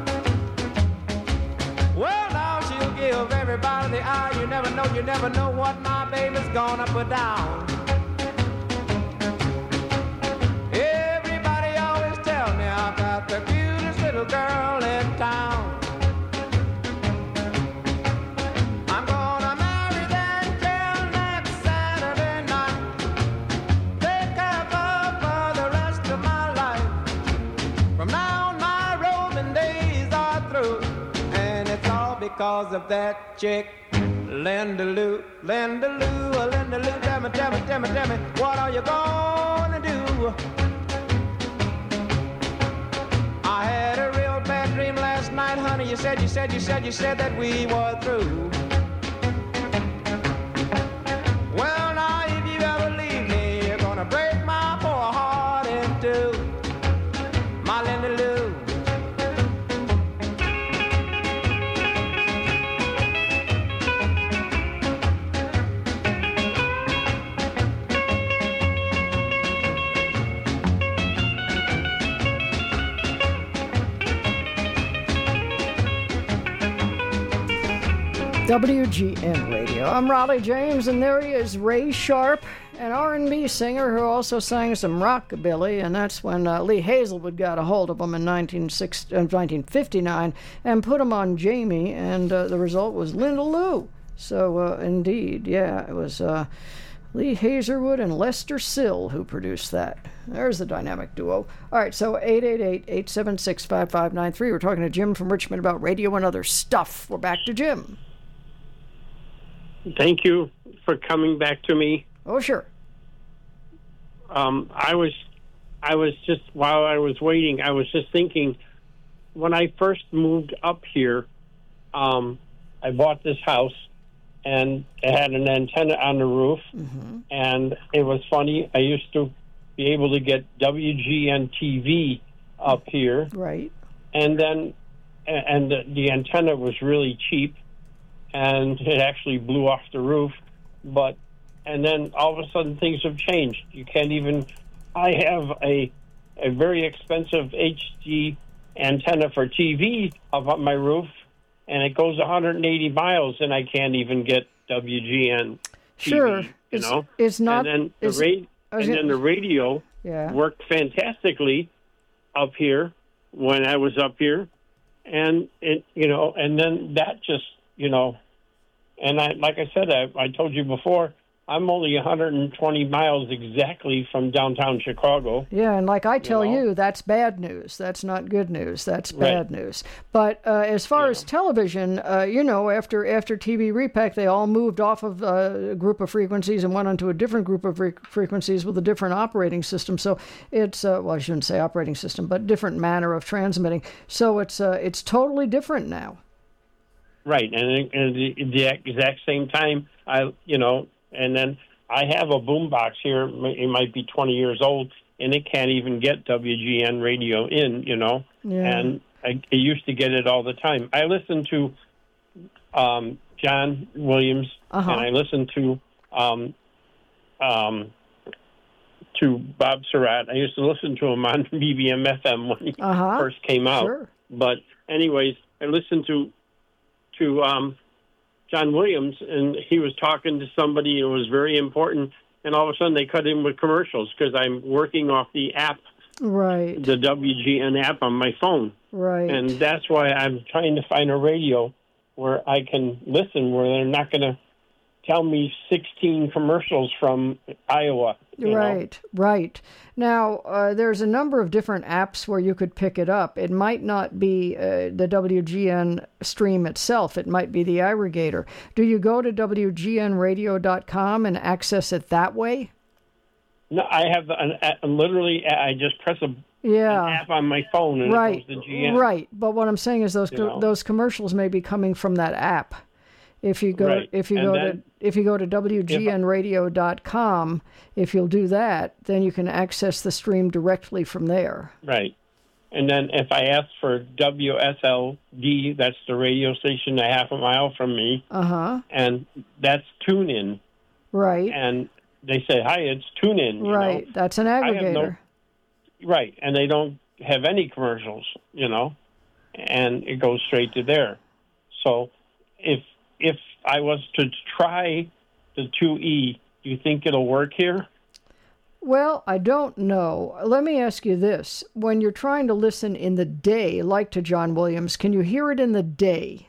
Well, now she'll give everybody the eye. You never know, you never know what my baby's gonna put down. Everybody always tell me I've got the cutest little girl in town. I'm gonna marry that girl next Saturday night. Take her for the rest of my life. From now on, my roving days are through. And it's all because of that chick, Linda Lou, Linda Lou, Linda Lou. Tell me, tell me, tell me, tell me, what are you gonna do? I had a real bad dream last night, honey. You said, you said, you said, you said that we were through. Well, now if you ever leave me, you're gonna break my poor heart in two. My Linda Lou. W G N Radio. I'm Raleigh James, and there he is, Ray Sharp, an R and B singer who also sang some rockabilly, and that's when uh, Lee Hazelwood got a hold of him in nineteen fifty-nine and put him on Jamie, and uh, the result was Linda Lou. So, uh, indeed, yeah, it was uh, Lee Hazelwood and Lester Sill who produced that. There's the dynamic duo. All right, so eight eight eight, eight seven six, five five nine three. We're talking to Jim from Richmond about radio and other stuff. We're back to Jim. Thank you for coming back to me. Oh, sure. Um, I was, I was just while I was waiting, I was just thinking. When I first moved up here, um, I bought this house, and it had an antenna on the roof, mm-hmm. and it was funny. I used to be able to get W G N T V up here, right? And then, and the, the antenna was really cheap. And it actually blew off the roof, but and then all of a sudden things have changed. You can't even. I have a a very expensive H D antenna for T V up on my roof, and it goes one hundred eighty miles, and I can't even get W G N T V. Sure, you it's, know, it's not. And then the it's, ra- and gonna, then the radio yeah. worked fantastically up here when I was up here, and it you know, and then that just you know. And I, like I said, I, I told you before, I'm only one hundred twenty miles exactly from downtown Chicago. Yeah, and like I tell you, know? you, that's bad news. That's not good news. That's bad right. news. But uh, as far yeah. as television, uh, you know, after after T V repack, they all moved off of uh, a group of frequencies and went onto a different group of re- frequencies with a different operating system. So it's, uh, well, I shouldn't say operating system, but different manner of transmitting. So it's uh, it's totally different now. Right, and at the, the exact same time, I, you know, and then I have a boombox here. It might be twenty years old, and it can't even get W G N radio in, you know. Yeah. And I, I used to get it all the time. I listen to um, John Williams, uh-huh. and I listen to um, um, to Bob Surratt. I used to listen to him on B B M F M when he uh-huh. first came out. Sure. But anyways, I listened to to um, John Williams, and he was talking to somebody. It was very important, and all of a sudden they cut in with commercials because I'm working off the app, right? The W G N app on my phone, right? And that's why I'm trying to find a radio where I can listen, where they're not going to tell me sixteen commercials from Iowa. Right, know? right. Now, uh, there's a number of different apps where you could pick it up. It might not be uh, the W G N stream itself. It might be the aggregator. Do you go to W G N radio dot com and access it that way? No, I have an, a, literally, I just press a yeah. an app on my phone and right. it goes to G N. Right, but what I'm saying is those co- those commercials may be coming from that app. If you go, Right. if you And go then- to, if you go to W G N radio dot com, if you'll do that, then you can access the stream directly from there. Right. And then if I ask for W S L D, that's the radio station a half a mile from me, Uh huh. and that's TuneIn. Right. And they say, hi, it's TuneIn. You Right. Know? That's an have no- aggregator. Right. And they don't have any commercials, you know, and it goes straight to there. So if if I was to try the two E, do you think it'll work here? Well, I don't know. Let me ask you this. When you're trying to listen in the day, like to John Williams, can you hear it in the day?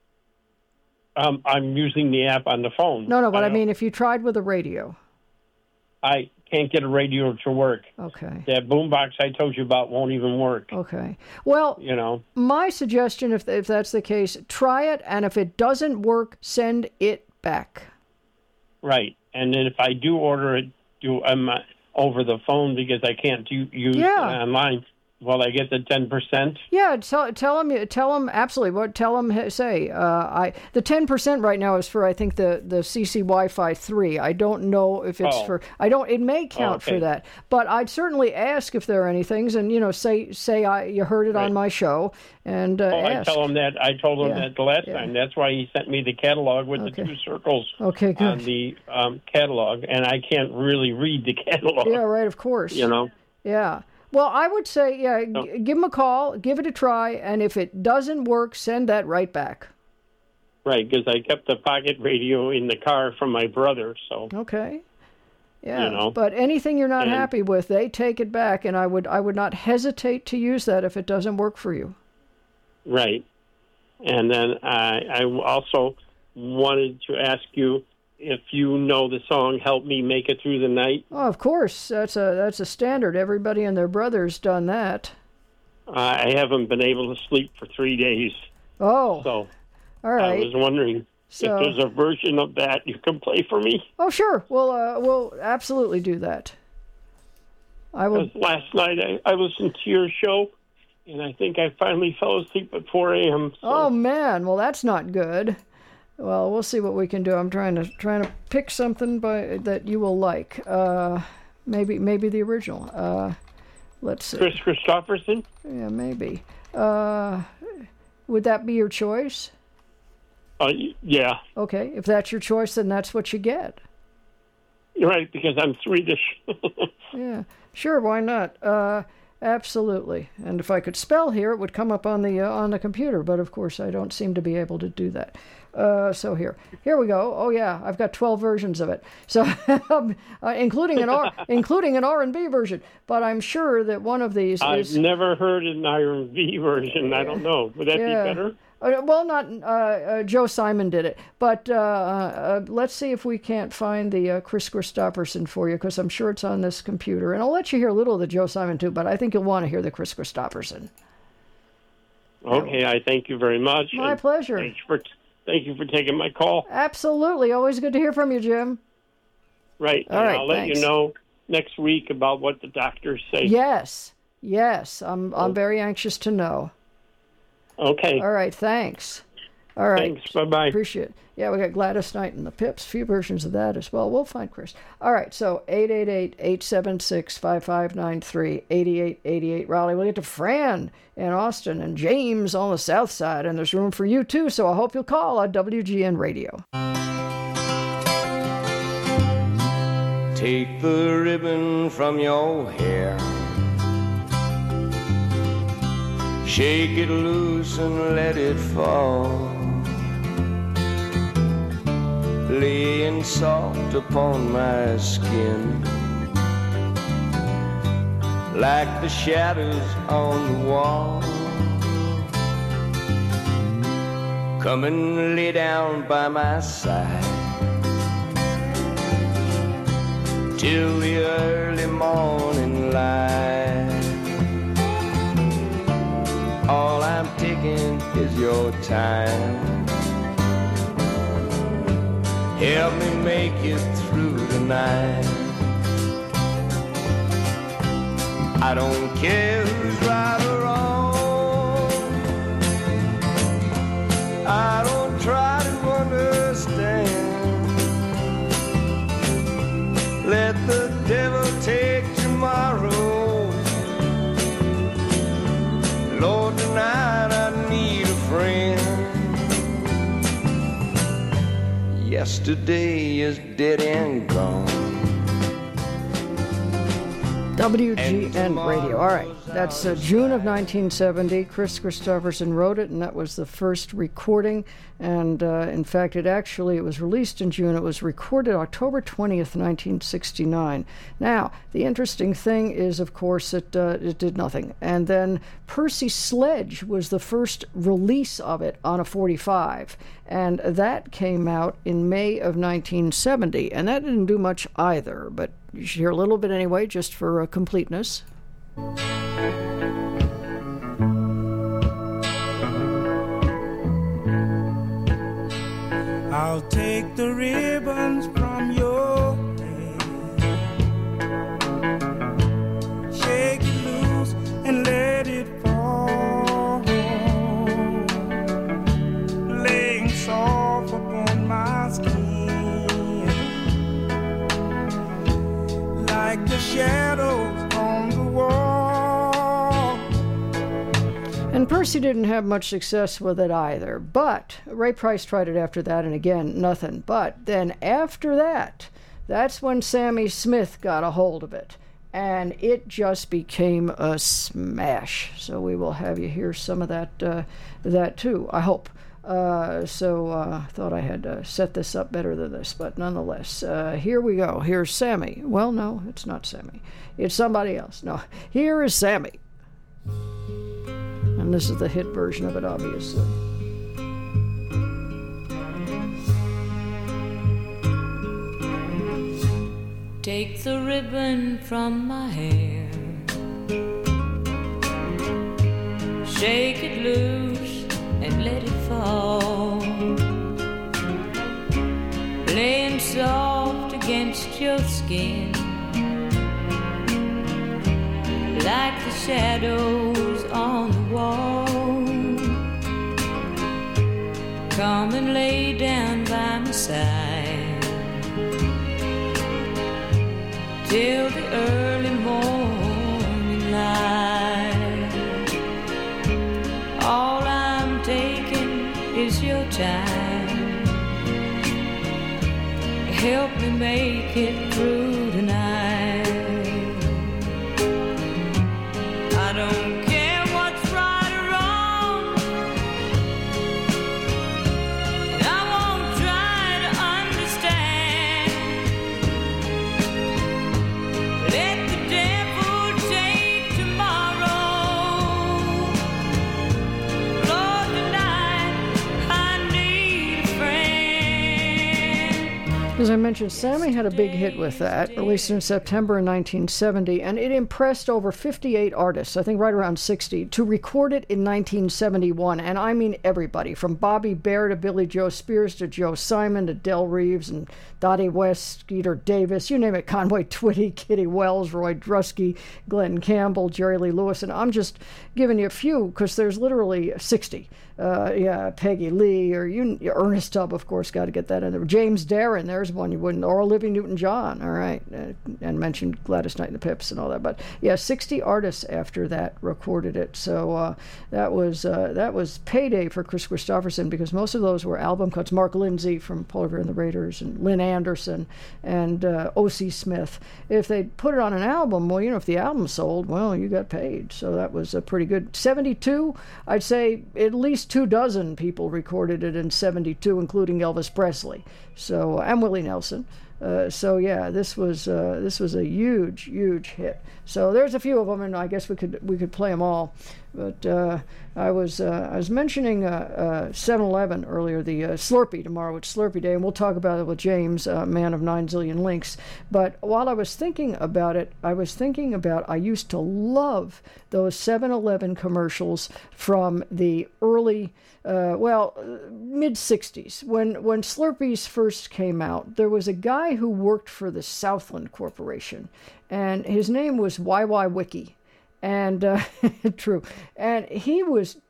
Um, I'm using the app on the phone. No, no, but I, don't- mean if you tried with a radio. I can't get a radio to work. Okay. That boombox I told you about won't even work. Okay. Well, You know, my suggestion, if, if that's the case, try it, and if it doesn't work, send it back. right. And then if I do order it, do um, over the phone because I can't do, use Yeah. it online, will I get the ten percent? Yeah, tell tell them tell them absolutely. What tell them say? Uh, I the ten percent right now is for I think the the C C Wi-Fi three. I don't know if it's Oh. for. I don't. It may count okay. for that, but I'd certainly ask if there are any things, and you know, say say I you heard it on Right. my show, and uh, Oh, I ask. tell him that. I told him Yeah, that the last yeah. time. That's why he sent me the catalog with Okay. the two circles Okay, good. on the um, catalog, and I can't really read the catalog. Yeah, right. Of course. You know. Yeah. Well, I would say, yeah, Oh. g- give them a call, give it a try, and if it doesn't work, send that right back. Right, because I kept the pocket radio in the car from my brother, so Okay. Yeah. You know, but anything you're not and- happy with, they take it back, and I would I would not hesitate to use that if it doesn't work for you. right. And then I, I also wanted to ask you if you know the song "Help Me Make It Through the Night." Oh, of course, that's a that's a standard. Everybody and their brother's done that. I haven't been able to sleep for three days, Oh, so all I right. was wondering So- if there's a version of that you can play for me. Oh, sure. We'll uh, we'll absolutely do that. I will. 'Cause last night I, I listened to your show, and I think I finally fell asleep at four a.m. So. Oh man, well that's not good. Well, we'll see what we can do. I'm trying to trying to pick something by that you will like. Uh, maybe maybe the original. Uh, let's see. Chris Christopherson? Yeah, maybe. Uh, would that be your choice? Uh, y- yeah, Okay, if that's your choice, then that's what you get. you're right, because I'm Swedish. Yeah, sure. Why not? Uh, absolutely. And if I could spell here, it would come up on the uh, on the computer. But of course, I don't seem to be able to do that. Uh, so here, here we go. Oh yeah, I've got twelve versions of it. So, um, uh, including an R, including an R and B version. But I'm sure that one of these I've is. never heard an R and B version. I don't know. Would that Yeah. be better? Uh, well, not uh, uh, Joe Simon did it, but uh, uh, let's see if we can't find the uh, Chris Christopherson for you, because I'm sure it's on this computer. And I'll let you hear a little of the Joe Simon too, but I think you'll want to hear the Chris Christopherson. Okay, I thank you very much. My and pleasure. Thanks for, thank you for taking my call. Absolutely, always good to hear from you, Jim. Right, All and right, I'll let thanks. you know next week about what the doctors say. Yes, yes, I'm I'm very anxious to know. Okay. All right, thanks. All right. Thanks. Bye-bye. Appreciate it. Yeah, we got Gladys Knight and the Pips, a few versions of that as well. We'll find Chris. All right, so eight eight eight, eight seven six, five five nine three, eight eight eight eight Raleigh. We'll get to Fran in Austin and James on the south side, and there's room for you too, so I hope you'll call on W G N Radio. Take the ribbon from your hair, shake it loose and let it fall, laying soft upon my skin, like the shadows on the wall. Come and lay down by my side till the early morning light. All I'm taking is your time. Help me make it through the night. I don't care who's right or wrong. I don't try to wonder let the devil take tomorrow. Lord, tonight I need a friend. Yesterday is dead and gone. W G N Radio. All right, that's uh, June of nineteen seventy. Chris Christopherson wrote it, and that was the first recording. And uh, in fact, it actually it was released in June. It was recorded October twentieth, nineteen sixty-nine. Now, the interesting thing is, of course, it uh, it did nothing. And then Percy Sledge was the first release of it on a forty-five, and that came out in May of nineteen seventy. And that didn't do much either, but you should hear a little bit anyway, just for uh, completeness. I'll take the ribbons from your hair, shake it loose and let it fall, laying soft upon my skin, like the shadows on the wall. And Percy didn't have much success with it either, but Ray Price tried it after that, and again, nothing. But then after that, that's when Sammy Smith got a hold of it, and it just became a smash. So we will have you hear some of that, uh, that too, I hope. Uh, so I uh, thought I had uh, set this up better than this, but nonetheless, uh, here we go. Here's Sammy. Well, no, it's not Sammy. It's somebody else. No, here is Sammy. And this is the hit version of it, obviously. Take the ribbon from my hair, shake it loose and let it fall, laying soft against your skin, like the shadows on the wall. Come and lay down by my side till the early morning light. All I'm taking is your time. Help me make it through tonight. I don't care what's right or wrong, and I won't try to understand. Let the devil take tomorrow. Lord, tonight I need a friend. As I mentioned, Sammy had a big hit with that, released in September of nineteen seventy, and it impressed over fifty-eight artists, I think right around sixty, to record it in nineteen seventy-one. And I mean everybody, from Bobby Bare to Billy Joe Spears to Joe Simon to Del Reeves and Dottie West, Skeeter Davis, you name it, Conway Twitty, Kitty Wells, Roy Drusky, Glenn Campbell, Jerry Lee Lewis. And I'm just giving you a few because there's literally sixty. Uh, yeah, Peggy Lee, or you, Ernest Tubb, of course, got to get that in there. James Darren, there's one you wouldn't, or Olivia Newton-John, all right, uh, and mentioned Gladys Knight and the Pips and all that. But yeah, sixty artists after that recorded it. So uh, that was uh, that was payday for Chris Christopherson, because most of those were album cuts. Mark Lindsay from Polar Bear and the Raiders, and Lynn Anderson, and uh, O C Smith. If they put it on an album, well, you know, if the album sold, well, you got paid. So that was a pretty good. seventy-two, I'd say at least two dozen people recorded it in seventy-two, including Elvis Presley. So and Willie Nelson. Uh, so yeah, this was uh, this was a huge, huge hit. So there's a few of them, and I guess we could we could play them all. But uh, I was uh, I was mentioning uh, uh, seven eleven earlier, the uh, Slurpee tomorrow. It's Slurpee Day, and we'll talk about it with James, uh, man of nine zillion links. But while I was thinking about it, I was thinking about I used to love those seven eleven commercials from the early. Uh, well, mid sixties, when when Slurpees first came out, there was a guy who worked for the Southland Corporation, and his name was Y Y Wiki. And uh, true, and he was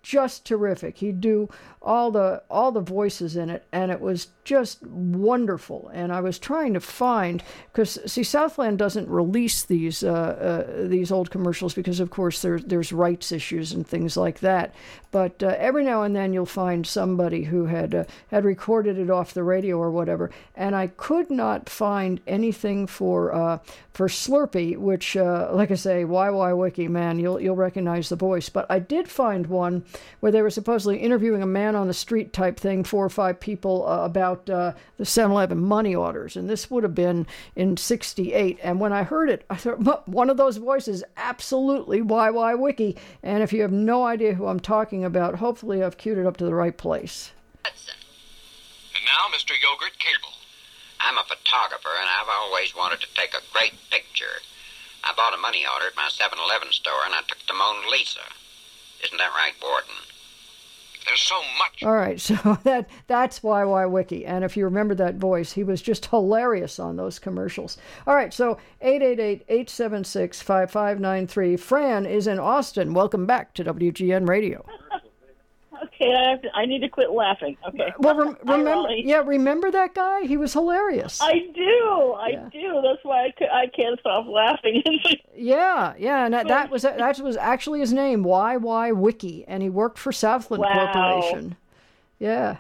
just terrific. He'd do all the all the voices in it, and it was just wonderful. And I was trying to find, because see, Southland doesn't release these uh, uh, these old commercials because, of course, there's there's rights issues and things like that. But uh, every now and then you'll find somebody who had uh, had recorded it off the radio or whatever. And I could not find anything for uh, for Slurpee, which, uh, like I say, Y Y Wiki, man, you'll you'll recognize the voice. But I did find one where they were supposedly interviewing a man on the street type thing, four or five people, uh, about uh, the seven eleven money orders. And this would have been in sixty-eight. And when I heard it, I thought, one of those voices, absolutely Y Y Wiki. And if you have no idea who I'm talking about, hopefully I've queued it up to the right place. And now, Mister Yogurt Cable. I'm a photographer, and I've always wanted to take a great picture. I bought a money order at my seven eleven store, and I took the Mona Lisa. Isn't that right, Warden? There's so much. All right, so that that's Y Y Wiki. And if you remember that voice, he was just hilarious on those commercials. All right, so eight eight eight, eight seven six, five five nine three. Fran is in Austin. Welcome back to W G N Radio. Okay, I have to, I need to quit laughing. Okay. Well, rem- remember, yeah, remember that guy? He was hilarious. I do, I Yeah. do. That's why I, c- I can't stop laughing. Yeah, yeah, and that, that was that was actually his name, Y Y Wiki, and he worked for Southland Wow. Corporation. Yeah.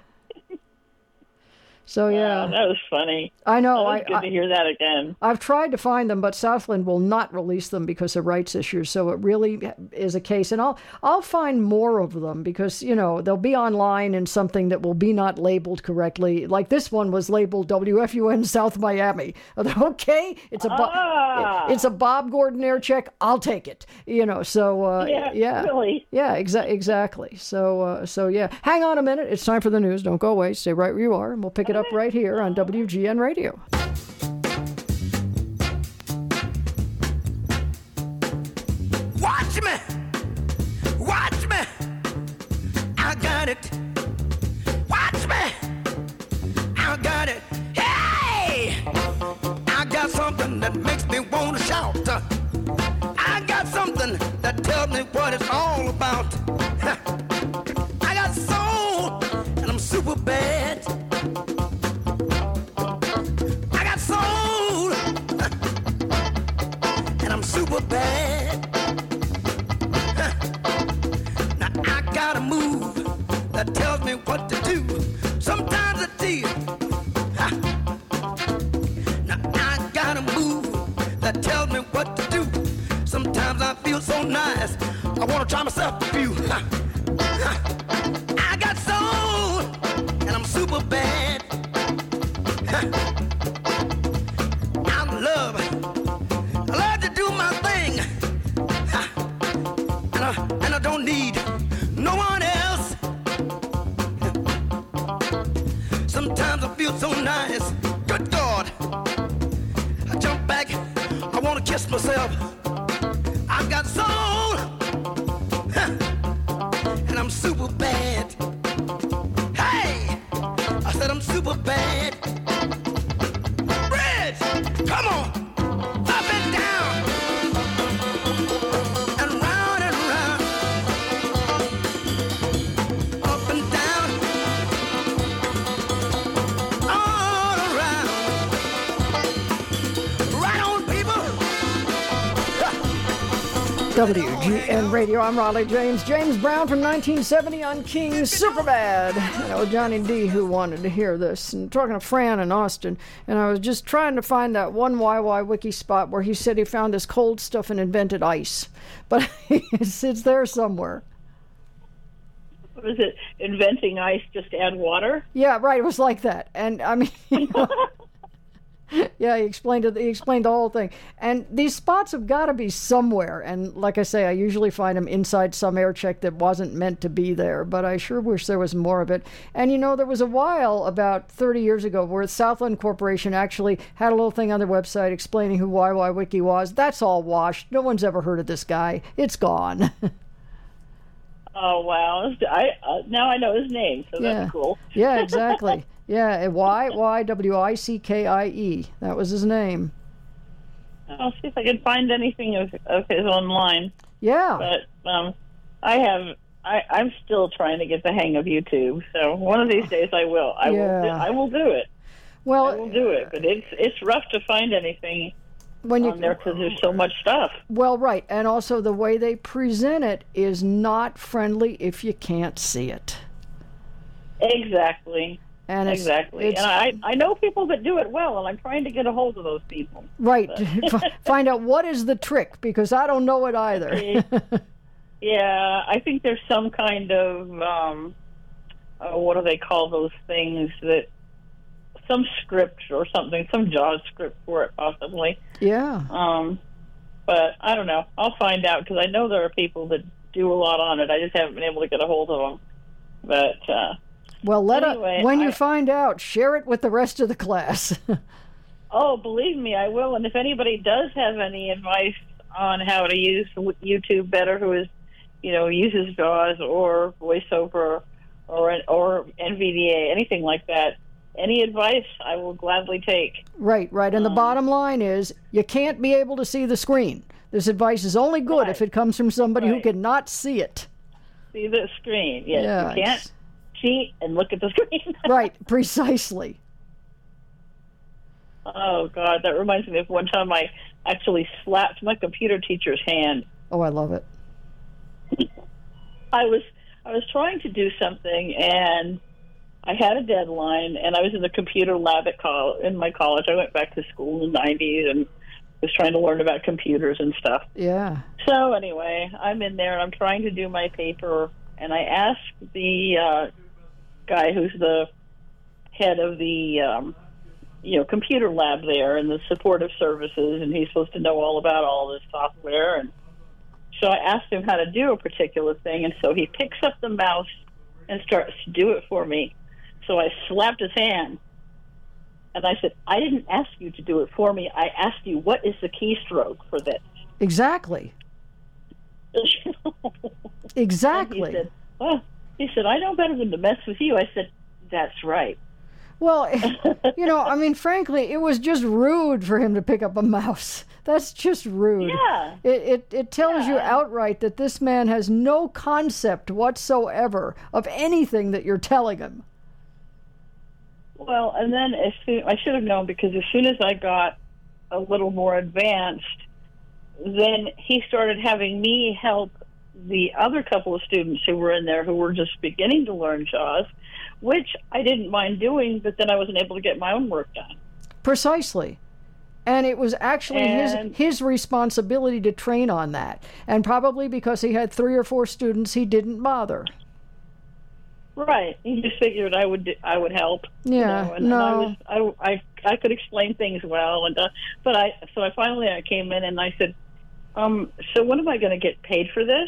So yeah, Wow, that was funny. I know. That was I, good I to hear that again. I've tried to find them, but Southland will not release them because of rights issues. So it really is a case, and I'll I'll find more of them because you know they'll be online in something that will be not labeled correctly. Like this one was labeled W F U N South Miami. Okay, it's a Bo- Ah. it's a Bob Gordon air check. I'll take it. You know. So uh, Yeah, yeah, really. yeah, exa- exactly. So uh, so yeah, hang on a minute. It's time for the news. Don't go away. Stay right where you are, and we'll pick it up right here on W G N Radio. Watch me, watch me, I got it. Watch me, I got it. Hey, I got something that makes me want to shout. I got something that tells me what it's all about. I got soul, and I'm super bad. I got soul, and I'm super bad. Now I got a move that tells me what to do. Sometimes I tear. Now I got a move that tells me what to do. Sometimes I feel so nice, I want to try myself a few. I got soul, and I'm super bad. I love, I love to do my thing. And I, and I don't need no one else. Sometimes I feel so nice. Good God. I jump back, I want to kiss myself. I've got soul, and I'm super bad. Hey, I said I'm super bad. Bridge, come on, up and down, and round and round, up and down, all around. Right on, people. W G N Radio. I'm Raleigh James. James Brown from nineteen seventy on King's Superbad. You know, Johnny D who wanted to hear this. And talking to Fran in Austin, and I was just trying to find that one Y Y Wiki spot where he said he found this cold stuff and invented ice. But it's, it's there somewhere. Was it inventing ice just to add water? Yeah, right. It was like that. And I mean, you know, yeah, he explained it. He explained the whole thing. And these spots have got to be somewhere. And like I say, I usually find them inside some air check that wasn't meant to be there. But I sure wish there was more of it. And you know, there was a while about thirty years ago where Southland Corporation actually had a little thing on their website explaining who Y Y Wiki was. That's all washed. No one's ever heard of this guy. It's gone. Oh wow! I uh, now I know his name, so Yeah. that's cool. Yeah, exactly. Yeah, Y Y W I C K I E. That was his name. I'll see if I can find anything of, of his online. Yeah. But um, I have I, I'm still trying to get the hang of YouTube. So one of these days I will. I Yeah. will. Do, I will do it. Well, I will do it. But it's it's rough to find anything when you, on there because there's so much stuff. Well, right. And also the way they present it is not friendly if you can't see it. Exactly. And it's, exactly. it's- and I I know people that do it well, and I'm trying to get a hold of those people. Right. But- Find out what is the trick, because I don't know it either. Yeah, I think there's some kind of um, uh, what do they call those things that some script or something, some JAWS script for it possibly. Yeah. Um, but I don't know. I'll find out because I know there are people that do a lot on it. I just haven't been able to get a hold of them. But uh, Well, let anyway, a, when you I- find out, share it with the rest of the class. oh, believe me, I will. And if anybody does have any advice on how to use YouTube better, who is, you know, uses JAWS or VoiceOver or or N V D A, anything like that, any advice I will gladly take. Right, right. And the bottom line is you can't be able to see the screen. This advice is only good if it comes from somebody who Right. cannot see it. See the screen. Yes, Yeah, you can't cheat and look at the screen. Right, precisely. Oh, God, that reminds me of one time I actually slapped my computer teacher's hand. Oh, I love it. I was I was trying to do something, and I had a deadline, and I was in the computer lab at col- in my college. I went back to school in the nineties and was trying to learn about computers and stuff. Yeah. So anyway, I'm in there, and I'm trying to do my paper, and I asked the uh, guy who's the head of the um, you know computer lab there and the supportive services, and he's supposed to know all about all this software. And so I asked him how to do a particular thing, and so he picks up the mouse and starts to do it for me. So I slapped his hand, and I said, I didn't ask you to do it for me. I asked you, what is the keystroke for this? Exactly. Exactly. And he said, well, he said, I know better than to mess with you. I said, that's right. Well, you know, I mean, frankly, it was just rude for him to pick up a mouse. That's just rude. Yeah. It it, it tells you outright that this man has no concept whatsoever of anything that you're telling him. Well, and then as soon, I should have known, because as soon as I got a little more advanced, then he started having me help the other couple of students who were in there who were just beginning to learn JAWS, which I didn't mind doing, but then I wasn't able to get my own work done. Precisely. And it was actually And- his his responsibility to train on that. And probably because he had three or four students, he didn't bother. Right. He just figured I would I would help. you Yeah, know, and, no. and I was I, I I could explain things well, and uh, but I so I finally I came in and I said, um, so when am I going to get paid for this?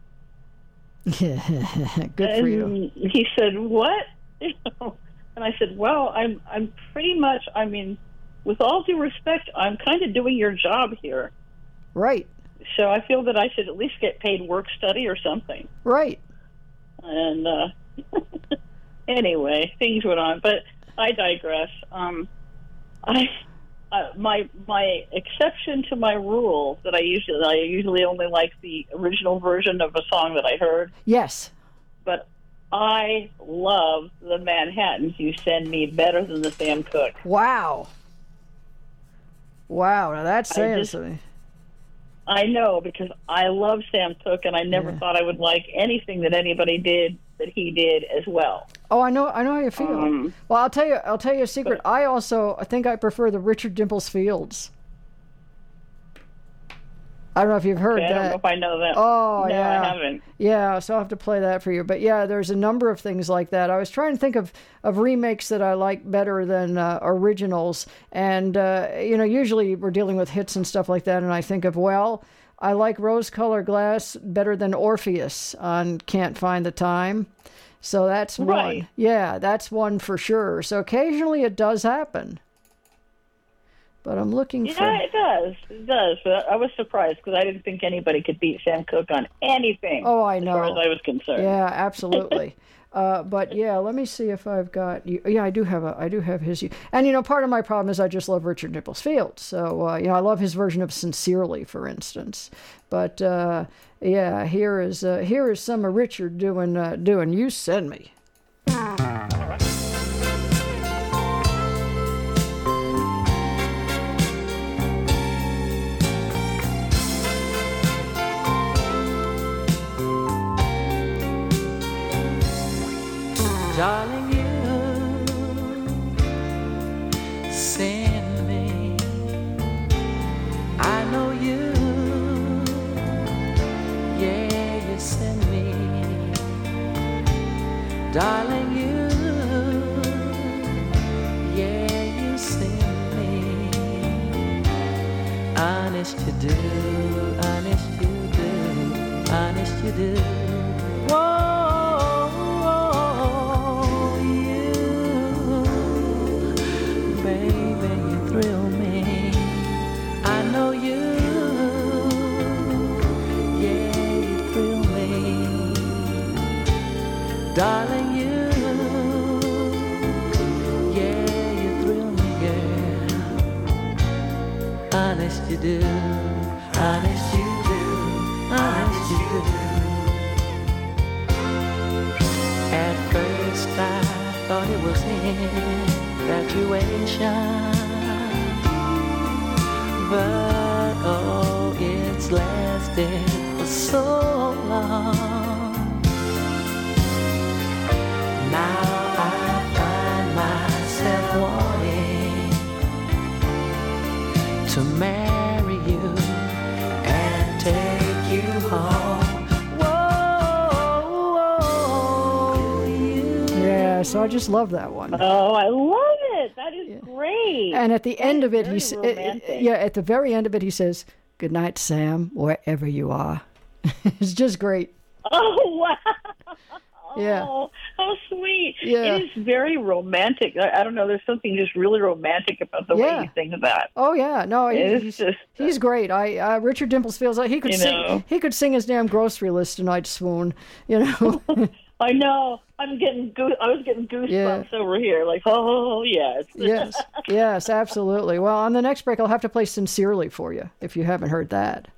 Good and for you. He said, what? You know, and I said, well, I'm I'm pretty much. I mean, with all due respect, I'm kind of doing your job here. Right. So I feel that I should at least get paid work study or something. Right. And uh, anyway, things went on, but I digress. Um, I uh, my my exception to my rule that I usually I usually only like the original version of a song that I heard. Yes. But I love the Manhattans you send me better than the Sam Cooke. Wow. Wow, now that's I saying just- something. I know, because I love Sam Cooke, and I never Yeah. thought I would like anything that anybody did that he did as well. Oh, I know I know how you feel. Um, well, I'll tell you I'll tell you a secret. I also I think I prefer the Richard Dimples Fields. I don't know if you've heard Okay, I that. don't know if I know that. Oh, no, yeah. I haven't. Yeah, so I'll have to play that for you. But yeah, there's a number of things like that. I was trying to think of, of remakes that I like better than uh, originals. And, uh, you know, usually we're dealing with hits and stuff like that. And I think of, well, I like Rose Colored Glass better than Orpheus on Can't Find the Time. So that's one. Right. Yeah, that's one for sure. So occasionally it does happen. but I'm looking Yeah, for. it does. It does. But I was surprised because I didn't think anybody could beat Sam Cooke on anything. Oh, I know. As far as I was concerned. Yeah, absolutely. uh, but yeah, let me see if I've got. Yeah, I do have a. I do have his. And you know, part of my problem is I just love Richard Nichols Field. So uh, you know, I love his version of "Sincerely," for instance. But uh, yeah, here is uh, here is some of Richard doing uh, doing "You Send Me." Darling, you send me. I know you. Yeah, you send me. Darling, you. Yeah, you send me. Honest you do. Honest you do. Honest you do. Whoa. Darling, you, yeah, you thrill me, girl. Honest you do, honest you do, honest you do. At first I thought it was infatuation, but oh, it's lasted for so long. Now I find myself wanting to marry you and take you home. Whoa, you. Yeah, so I just love that one. Oh, I love it. That is yeah. great. And at the end of it, he very says, yeah, at the very end of it, he says, "Good night, Sam, wherever you are." It's just great. Oh, wow. Yeah. Oh, how sweet. Yeah. It is very romantic. I, I don't know, there's something just really romantic about the Yeah. way he sings that. Oh yeah, no, he, It's he's just, he's great. I uh, Richard Dimples feels like he could You sing. know. He could sing his damn grocery list tonight, swoon. You know. I know. I'm getting goose, I was getting goosebumps Yeah. over here. Like, oh, yes. Yes, yes, absolutely. Well, on the next break, I'll have to play "Sincerely" for you if you haven't heard that.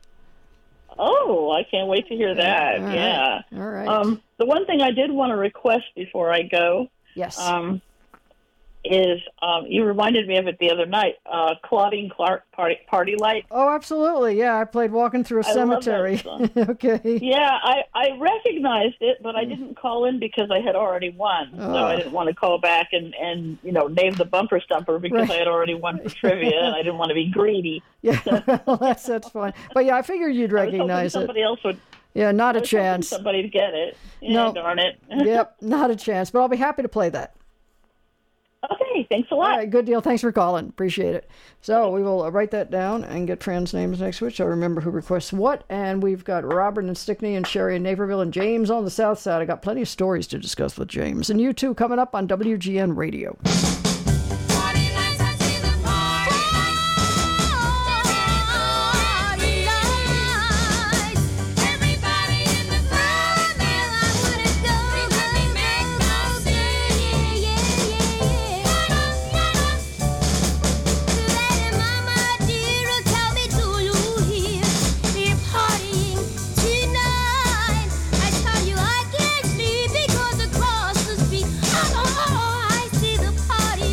Oh, I can't wait to hear that. All right. Yeah. All right. Um, the one thing I did want to request before I go yes. um, is um, you reminded me of it the other night, uh, Claudine Clark, Party, Party Light. Oh, absolutely. Yeah, I played "Walking Through a I love that Cemetery." song. Okay. Yeah, I, I recognized it, but I didn't call in because I had already won. So Oh. I didn't want to call back and, and you know, name the bumper stumper because Right. I had already won for trivia, and I didn't want to be greedy. Yeah, well, that's that's fine. But yeah, I figured you'd I was hoping recognize it. somebody else would. Yeah, not I a was hoping chance. Somebody to get it. Yeah, No. darn it. Yep, not a chance. But I'll be happy to play that. Okay, thanks a lot. All right, good deal. Thanks for calling. Appreciate it. So we will uh, write that down and get trans names next week. So remember who requests what. And we've got Robert and Stickney and Sherry in Naperville and James on the south side. I got plenty of stories to discuss with James. And you too coming up on W G N Radio. Party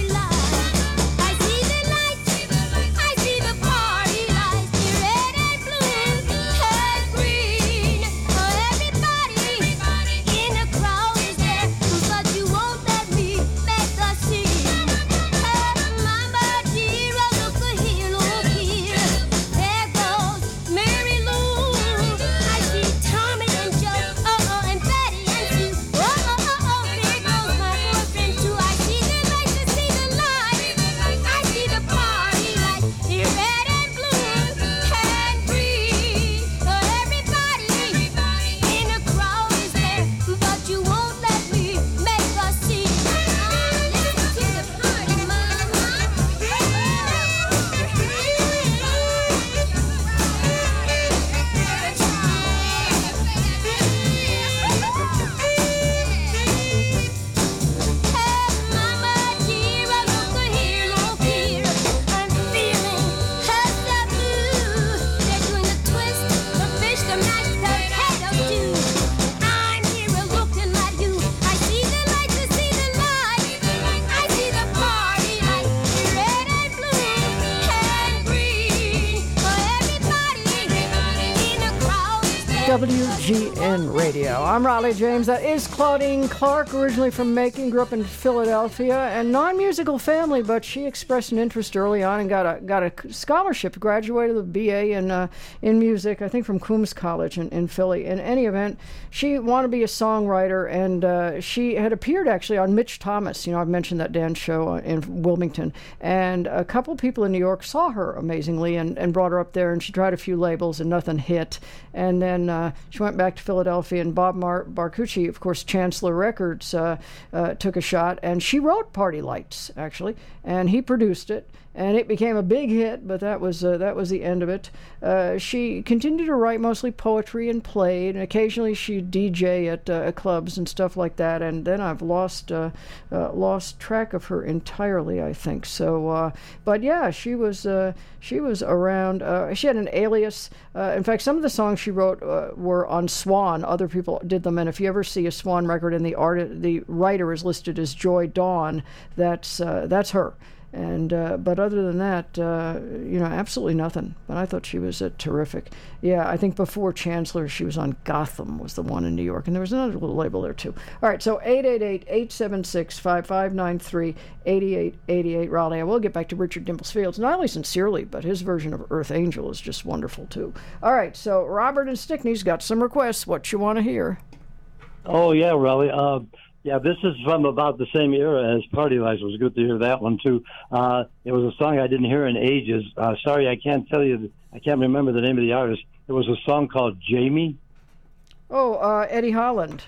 W G N Radio. I'm Raleigh James. That is Claudine Clark, originally from Macon, grew up in Philadelphia, and non-musical family, but she expressed an interest early on and got a got a scholarship, graduated with a B A in uh, in music, I think from Coombs College in, in Philly. In any event, she wanted to be a songwriter, and uh, she had appeared actually on Mitch Thomas. You know, I've mentioned that dance show in Wilmington, and a couple people in New York saw her amazingly and, and brought her up there, and she tried a few labels and nothing hit. And then uh, she went back to Philadelphia, and Bob Mar- Barcucci, of course, Chancellor Records, uh, uh, took a shot, and she wrote Party Lights, actually, and he produced it. And it became a big hit, but that was uh, that was the end of it. Uh, she continued to write mostly poetry and played, and occasionally she'd D J at uh, clubs and stuff like that. And then I've lost uh, uh, lost track of her entirely, I think. So, uh, but yeah, she was uh, she was around. Uh, she had an alias. Uh, in fact, some of the songs she wrote uh, were on Swan. Other people did them. And if you ever see a Swan record and the art the writer is listed as Joy Dawn, that's uh, that's her. And uh, but other than that, uh, you know, absolutely nothing. But I thought she was uh, terrific. Yeah, I think before Chancellor, she was on Gotham, was the one in New York, and there was another little label there too. All right, so eight eight eight, eight seven six, five five nine three, eight eight eight eight, Raleigh. I will get back to Richard Dimples Fields, not only sincerely, but his version of Earth Angel is just wonderful too. All right, so Robert and Stickney's got some requests. What you want to hear? Oh yeah, Raleigh. Uh, Yeah, this is from about the same era as Party Lights. It was good to hear that one, too. Uh, it was a song I didn't hear in ages. Uh, sorry, I can't tell you. I can't remember the name of the artist. It was a song called Jamie. Oh, uh, Eddie Holland.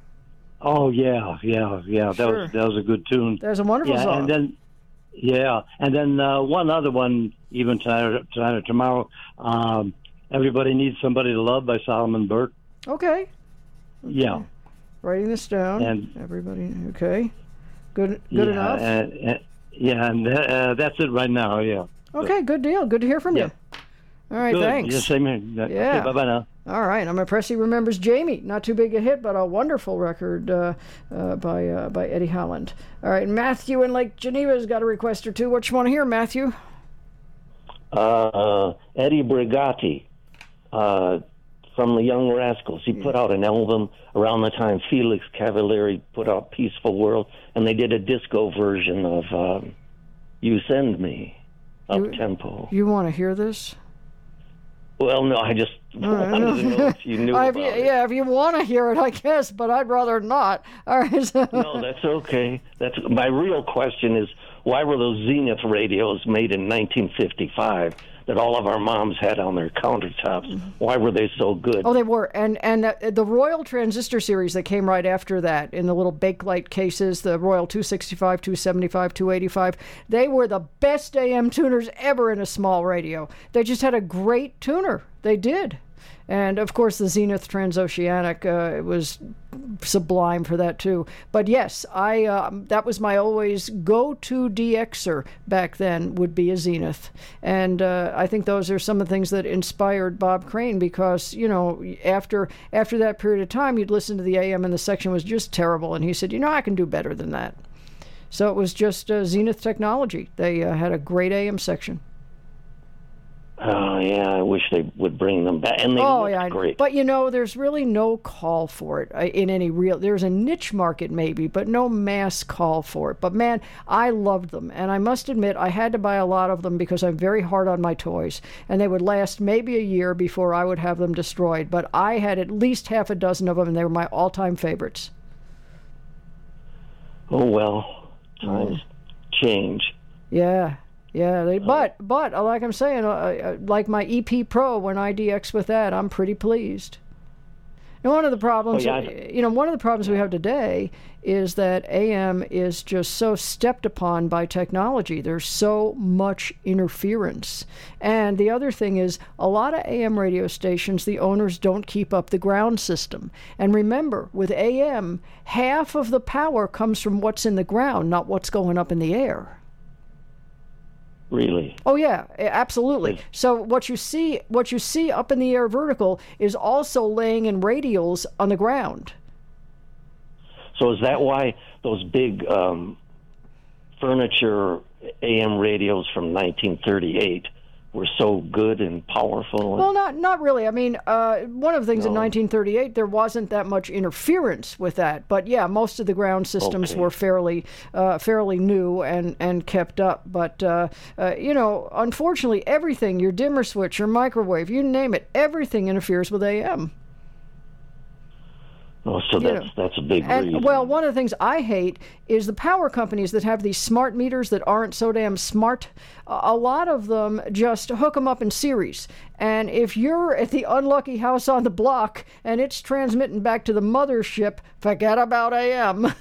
Oh, yeah, yeah, yeah. That Sure. was that was a good tune. That was a wonderful yeah, song. And then, yeah, and then uh, one other one, even tonight or, tonight or tomorrow, um, Everybody Needs Somebody to Love by Solomon Burke. Okay. Yeah. Writing this down. And everybody, okay. Good good yeah, enough? And, and, yeah, and uh, that's it right now, yeah. Okay, good deal. Good to hear from Yeah. you. All right, Good. thanks. Yeah, same here. Yeah. Okay, bye-bye now. All right, I'm impressed he remembers Jamie. Not too big a hit, but a wonderful record uh, uh, by uh, by Eddie Holland. All right, Matthew in Lake Geneva's got a request or two. What you want to hear, Matthew? Uh, Eddie Brigati uh, from the Young Rascals. He put out an album around the time Felix Cavalieri put out Peaceful World, and they did a disco version of um, You Send Me, up-tempo. You want to hear this? Well, no, I just wanted to know if you knew Uh, about if you, it. Yeah, if you want to hear it, I guess, but I'd rather not. All right. So. No, that's okay. That's my real question is, why were those Zenith radios made in nineteen fifty-five that all of our moms had on their countertops? Why were they so good? Oh, they were, and and uh, the Royal Transistor series that came right after that in the little Bakelite cases, the Royal two sixty-five, two seventy-five, two eighty-five, they were the best A M tuners ever in a small radio. They just had a great tuner. They did. And, of course, the Zenith Transoceanic uh, it was sublime for that, too. But, yes, I uh, that was my always go-to D Xer back then would be a Zenith. And uh, I think those are some of the things that inspired Bob Crane because, you know, after after that period of time, you'd listen to the A M and the section was just terrible. And he said, you know, I can do better than that. So it was just uh, Zenith technology. They uh, had a great A M section. Oh, yeah, I wish they would bring them back. And they oh, looked yeah. great. But, you know, there's really no call for it uh, in any real... There's a niche market, maybe, but no mass call for it. But, man, I loved them. And I must admit, I had to buy a lot of them because I'm very hard on my toys. And they would last maybe a year before I would have them destroyed. But I had at least half a dozen of them, and they were my all-time favorites. Oh, well, times Oh. change. Yeah. Yeah, they, but but uh, like I'm saying, uh, uh, like my E P Pro, when I D X with that, I'm pretty pleased. And one of the problems, Oh, yeah. you know, one of the problems we have today is that A M is just so stepped upon by technology. There's so much interference. And the other thing is, a lot of A M radio stations, the owners don't keep up the ground system. And remember, with A M, half of the power comes from what's in the ground, not what's going up in the air. Really? Oh yeah, absolutely. So what you see, what you see up in the air vertical is also laying in radials on the ground. So is that why those big um, furniture A M radios from nineteen thirty-eight were so good and powerful. Well, not not really. I mean, uh, one of the things in nineteen thirty-eight, there wasn't that much interference with that. But yeah, most of the ground systems Okay. were fairly uh, fairly new and, and kept up. But, uh, uh, you know, unfortunately, everything, your dimmer switch, your microwave, you name it, everything interferes with A M. Oh, so You that's know, that's a big And, reason. well, one of the things I hate is the power companies that have these smart meters that aren't so damn smart. A a lot of them just hook them up in series. And if you're at the unlucky house on the block and it's transmitting back to the mothership, forget about A M.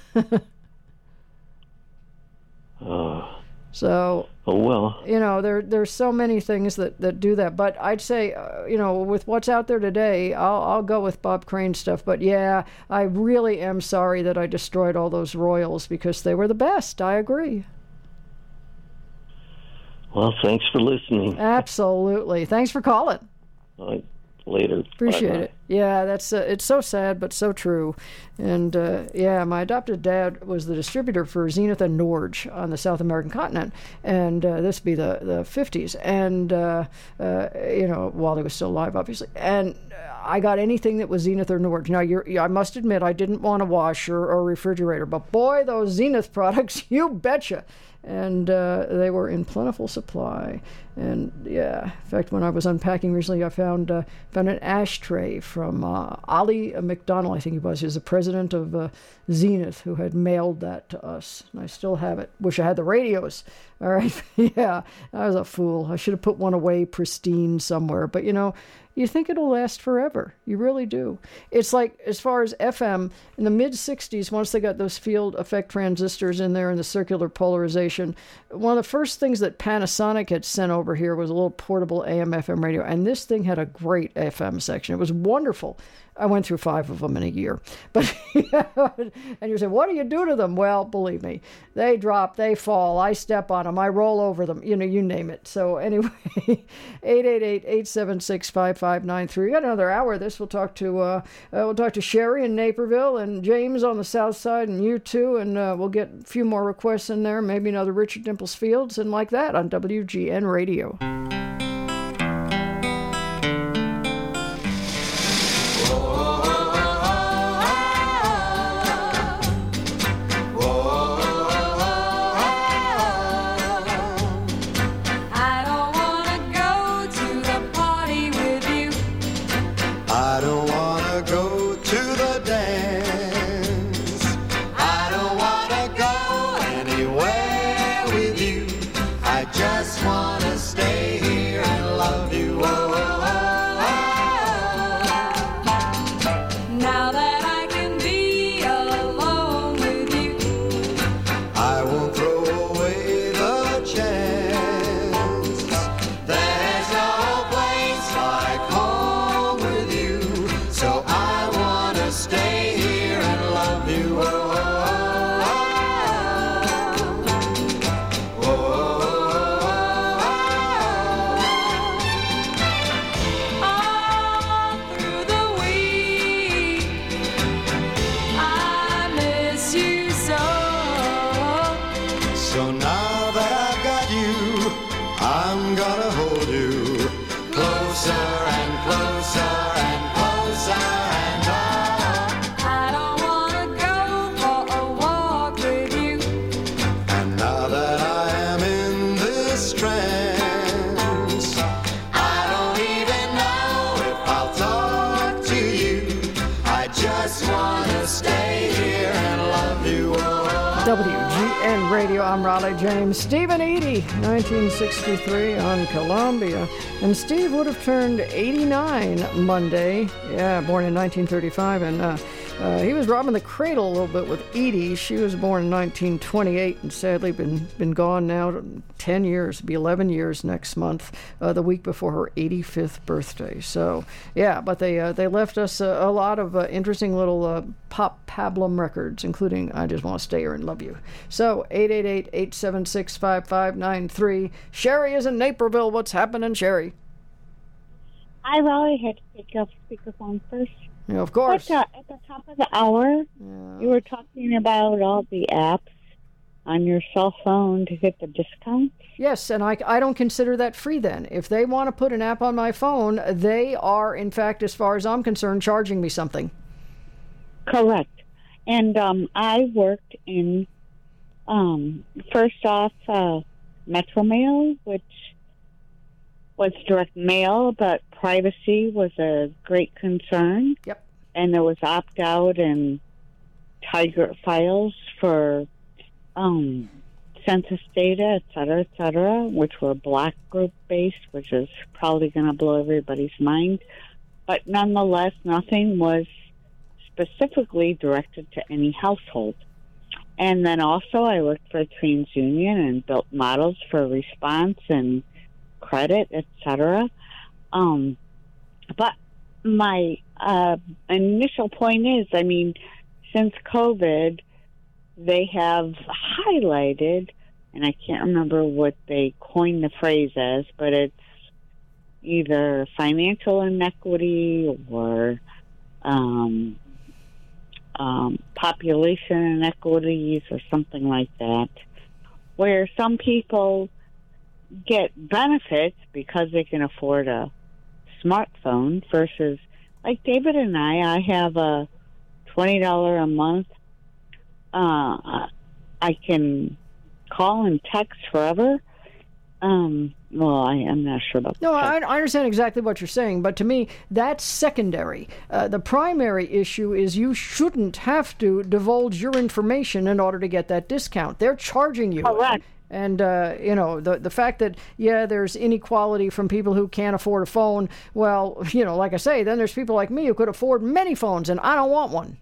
Uh, So, oh well. you know, there there's so many things that, that do that. But I'd say, uh, you know, with what's out there today, I'll I'll go with Bob Crane stuff. But yeah, I really am sorry that I destroyed all those Royals because they were the best. I agree. Well, thanks for listening. Absolutely. Thanks for calling. Uh, later. Appreciate Bye-bye. it. Yeah, that's uh, it's so sad, but so true. And uh, yeah, my adopted dad was the distributor for Zenith and Norge on the South American continent, and uh, this be the the fifties. And uh, uh, you know, while he was still alive, obviously. And I got anything that was Zenith or Norge. Now, you're, I must admit, I didn't want a washer or refrigerator, but boy, those Zenith products, you betcha. And uh, they were in plentiful supply. And yeah, in fact, when I was unpacking recently, I found uh, found an ashtray from uh, Ollie McDonald, I think he was. He was the president of uh, Zenith, who had mailed that to us. And I still have it. Wish I had the radios. All right. Yeah, I was a fool. I should have put one away pristine somewhere. But, you know, you think it'll last forever. You really do. It's like, as far as F M, in the mid-sixties, once they got those field effect transistors in there and the circular polarization, one of the first things that Panasonic had sent over here was a little portable A M F M radio, and this thing had a great F M section. It was wonderful. I went through five of them in a year. But yeah, and you say, what do you do to them? Well, believe me, they drop, they fall, I step on them, I roll over them, you know, you name it. So anyway, eight eight eight, eight seven six, five five nine three. We got another hour of this. We'll talk to uh, uh, we'll talk to Sherry in Naperville and James on the south side and you too, and uh, we'll get a few more requests in there, maybe another Richard Dimples Fields and like that on W G N Radio. I don't wanna go to the party with you. I don't wanna go to the dance. I don't wanna go anywhere with you. I just wanna stay here and love you. Oh, oh, oh, Now that I can be alone with you. oh. I won't throw away the chance. There's no place like home with you. So I wanna stay here and love you. Oh, oh, oh, All through the week, I miss you so. So now that I've got you, I'm gonna hold you closer and closer and closer and oh. I don't wanna go for a walk with you. And now that I am in this trance, I don't even know if I'll talk to you. I just wanna stay here and love you. Oh. W G N Radio, I'm Raleigh James. Stephen Eady, nineteen sixty-three on Columbia. And Steve would have turned eighty-nine Monday. Yeah, born in nineteen thirty-five. And uh, uh, he was robbing the cradle a little bit with Edie. She was born in nineteen twenty-eight and sadly been, been gone now ten years. It'll be eleven years next month, uh, the week before her eighty-fifth birthday. So, yeah, but they uh, they left us uh, a lot of uh, interesting little uh, pop pablum records, including I Just Want to Stay Here and Love You. So, eight eight eight, eight seven six, five five nine three. Sherry is in Naperville. What's happening, Sherry? I Raleigh had to pick up speakerphone first. Yeah, of course. But, uh, at the top of the hour, you were talking about all the apps on your cell phone to get the discount? Yes, and I, I don't consider that free then. If they want to put an app on my phone, they are, in fact, as far as I'm concerned, charging me something. Correct. And um, I worked in, um, first off, uh, Metro Mail, which was direct mail, but privacy was a great concern. Yep. And there was opt-out and Tiger files for um, census data, et cetera, et cetera, which were black group-based, which is probably going to blow everybody's mind. But nonetheless, nothing was specifically directed to any household. And then also I worked for TransUnion and built models for response and credit, et cetera. Um, but my uh, initial point is, I mean, since COVID, they have highlighted, and I can't remember what they coined the phrase as, but it's either financial inequity or um, um, population inequities or something like that, where some people get benefits because they can afford a smartphone versus, like David and I, I have a twenty dollars a month. Uh, I can call and text forever. Um, well, I am not sure about No, I, I understand exactly what you're saying, but to me, that's secondary. Uh, the primary issue is you shouldn't have to divulge your information in order to get that discount. They're charging you. Correct. And, uh, you know, the the fact that, yeah, there's inequality from people who can't afford a phone, well, you know, like I say, then there's people like me who could afford many phones, and I don't want one.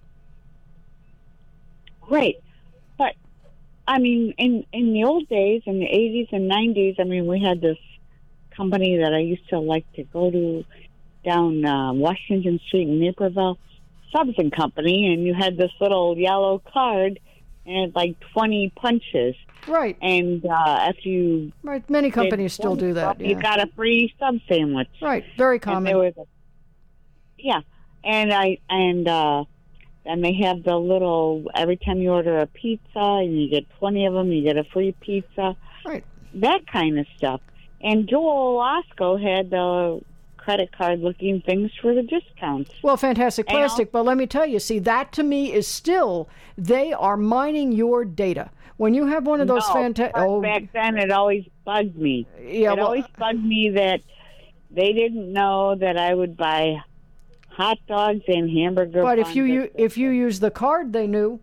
Great. But, I mean, in, in the old days, in the eighties and nineties, I mean, we had this company that I used to like to go to down uh, Washington Street in Naperville, Subs and Company, and you had this little yellow card and it had like twenty punches. Right. And uh, if you... Right, many companies still do that. You Yeah. got a free sub sandwich. Right, very And common. there was a, yeah. And I... And, uh... And they have the little, every time you order a pizza and you get twenty of them, you get a free pizza. Right. That kind of stuff. And Joel Osco had the credit card looking things for the discounts. Well, fantastic And plastic, but let me tell you, see, that to me is still, they are mining your data. When you have one of those no, fantastic... but Oh, back then it always bugged me. Yeah, it well- always bugged me that they didn't know that I would buy hot dogs and hamburger but if buns. you, u- if you use the card, they knew.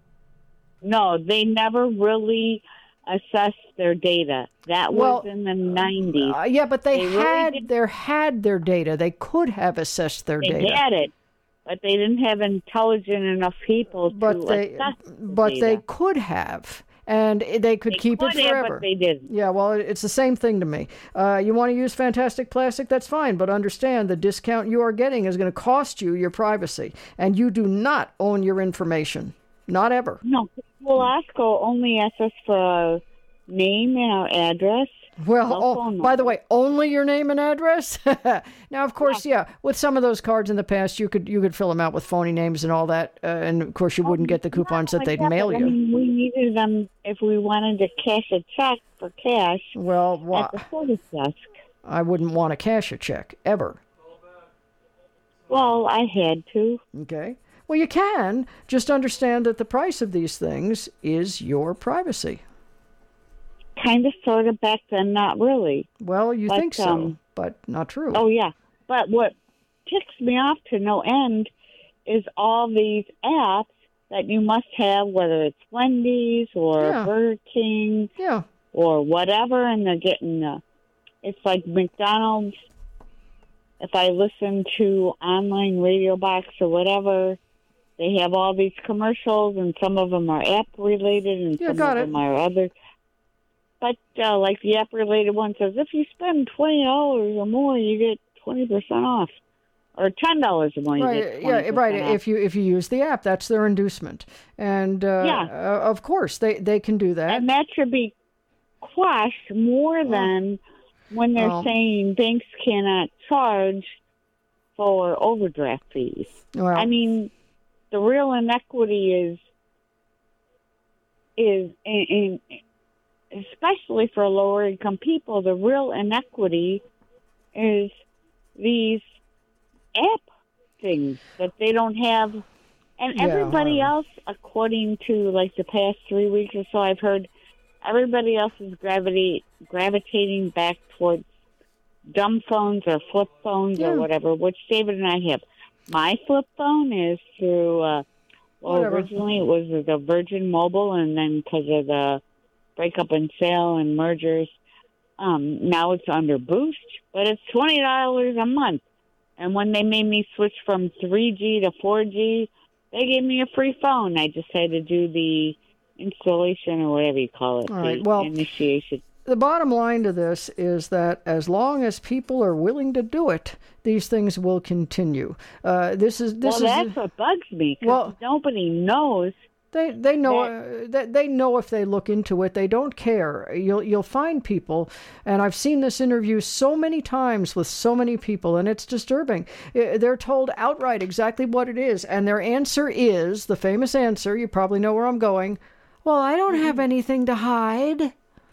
No, they never really assessed their data. That Well, was in the nineties. Uh, yeah, but they, They really had didn't- their had their data. They could have assessed their They data. had it, but they didn't have intelligent enough people but to they, assess the but data. they could have, and they could They keep could it have, forever. but they didn't. Yeah, well, it- it's the same thing to me. Uh, you want to use fantastic plastic? That's fine, but understand the discount you are getting is going to cost you your privacy, and you do not own your information, not ever. No, Velasco only asked us for a name and our address. Well, cell oh, phone by the number. way, only your name and address. Now, of course, yeah. With some of those cards in the past, you could you could fill them out with phony names and all that, uh, and of course, you wouldn't get the coupons that they'd Yeah, mail but, I you. mean, we needed them if we wanted to cash a check for cash Well, at wha- the service desk. I wouldn't want to cash a check ever. Well, I had to. Okay. Well, you can. Just understand that the price of these things is your privacy. Kind of, sort of, back then, not really. Well, you But, think so, um, but not true. Oh, yeah. But what ticks me off to no end is all these apps that you must have, whether it's Wendy's or Yeah. Burger King Yeah. or whatever, and they're getting, uh, it's like McDonald's. If I listen to online radio box or whatever, they have all these commercials, and some of them are app-related, and Yeah, some got of it. them are other. But, uh, like the app-related one says, if you spend twenty dollars or more, you get twenty percent off. Or ten dollars or more, you Right, get yeah, twenty percent right. off. If you if you use the app, that's their inducement, and uh, Yeah. uh, of course they, they can do that. And that should be quashed more than when they're Well- saying banks cannot charge for overdraft fees. Well- I mean, the real inequity is is, in, in, especially for lower income people, the real inequity is these app things that they don't have. And Yeah, everybody uh, else, according to like the past three weeks or so, I've heard everybody else is gravity, gravitating back towards dumb phones or flip phones Yeah. or whatever, which David and I have. My flip phone is through, uh, well, Whatever. originally it was the Virgin Mobile, and then because of the breakup and sale and mergers, um, now it's under Boost, but it's twenty dollars a month. And when they made me switch from three G to four G, they gave me a free phone. I just had to do the installation or whatever you call it, All the right, well- initiation. The bottom line to this is that as long as people are willing to do it, these things will continue. Uh, this is this well, is that's what bugs me, 'cause Well- nobody knows. They they know uh, they, they know if they look into it. They don't care. You'll you'll find people, and I've seen this interview so many times with so many people, and it's disturbing. Uh, They're told outright exactly what it is, and their answer is the famous answer. You probably know where I'm going. Well, I don't have anything to hide.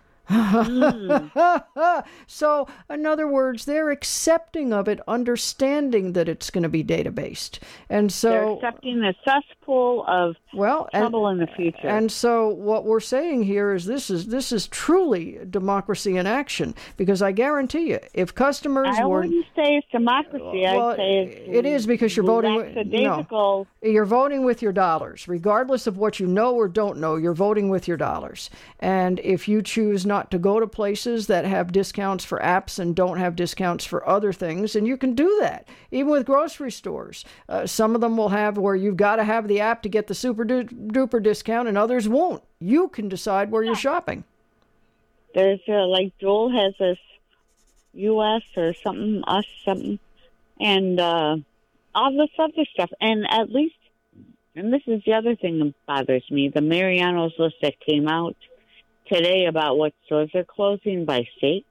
So, in other words, they're accepting of it, understanding that it's going to be data-based. And so They're accepting the cesspool of well, trouble and, in the future. And so what we're saying here is this is this is truly democracy in action, because I guarantee you, if customers I were wouldn't say it's democracy. well, I'd say it's it is because you're voting with, lackadaisical. no, you're voting with your dollars, regardless of what you know or don't know. You're voting with your dollars, and if you choose not to go to places that have discounts for apps and don't have discounts for other things, and you can do that even with grocery stores. Uh, some of them will have where you've got to have the app to get the super du- duper discount, and others won't. You can decide where you're shopping. There's uh, like Joel has this U S or something, us something, and uh, all this other stuff. And at least, and this is the other thing that bothers me, the Mariano's list that came out today about what stores are closing by state.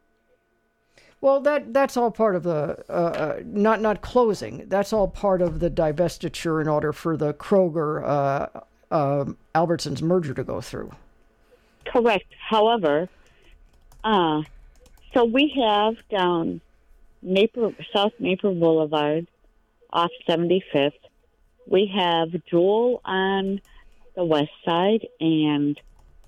Well, that that's all part of the uh, uh, not not closing. That's all part of the divestiture in order for the Kroger uh, uh, Albertsons merger to go through. Correct. However, uh, so we have down Napier, South Napier Boulevard off seventy-fifth. We have Jewel on the west side and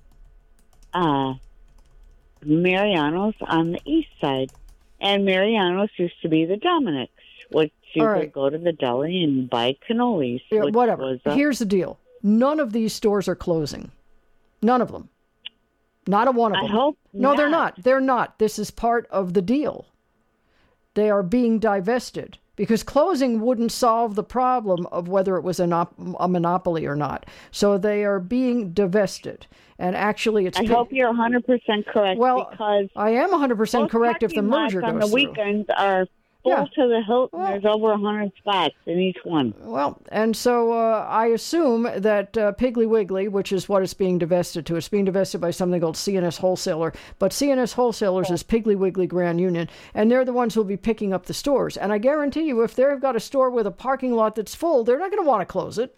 uh, Mariano's on the east side. And Mariano's used to be the Dominic's, which you All could right. go to the deli and buy cannolis. Yeah, which whatever. was a- Here's the deal. None of these stores are closing. None of them. Not a one of I them. hope No, they're not. not. They're not. This is part of the deal. They are being divested because closing wouldn't solve the problem of whether it was a, nop- a monopoly or not. So they are being divested. And actually, it's I hope you're one hundred percent correct. Well, because I am one hundred percent both correct if the parking lots merger on goes the through. weekends are full Yeah. to the hilt. and There's over one hundred spots in each one. Well, and so uh, I assume that uh, Piggly Wiggly, which is what it's being divested to, it's being divested by something called C N S Wholesaler, but C N S Wholesalers is Piggly Wiggly Grand Union, and they're the ones who will be picking up the stores. And I guarantee you, if they've got a store with a parking lot that's full, they're not going to want to close it.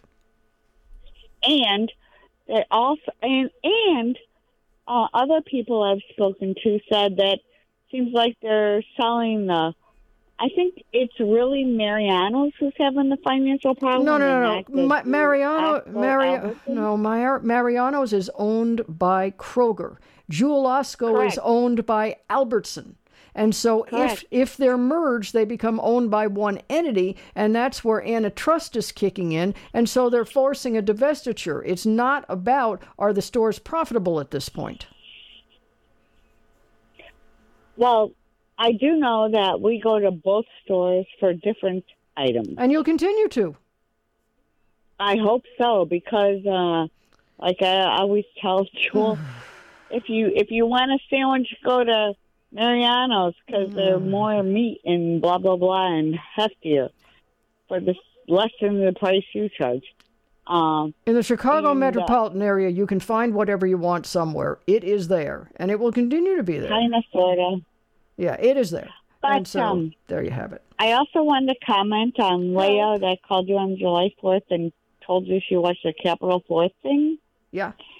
And they also and and uh, other people I've spoken to said that seems like they're selling the. I think it's really Mariano's who's having the financial problem. No, no, and no, not no. the Ma- Mariano, Axel Mari- Albertson. no, Mar- Mariano's is owned by Kroger. Jewel Osco is Correct. owned by Albertson. And so if, Correct. if they're merged, they become owned by one entity, and that's where antitrust is kicking in. And so they're forcing a divestiture. It's not about, are the stores profitable at this point? Well, I do know that we go to both stores for different items. And you'll continue to. I hope so, because uh, like I always tell Jewel, if you if you want a sandwich, go to Mariano's because they're more meat and blah blah blah and heftier for this less than the price you charge. Um, In the Chicago and, uh, metropolitan area, you can find whatever you want somewhere. It is there, and it will continue to be there. kind of sorta. Yeah, it is there. But, and so um, there you have it. I also wanted to comment on Leia that called you on July fourth and told you she watched the Capitol fourth thing. Yeah.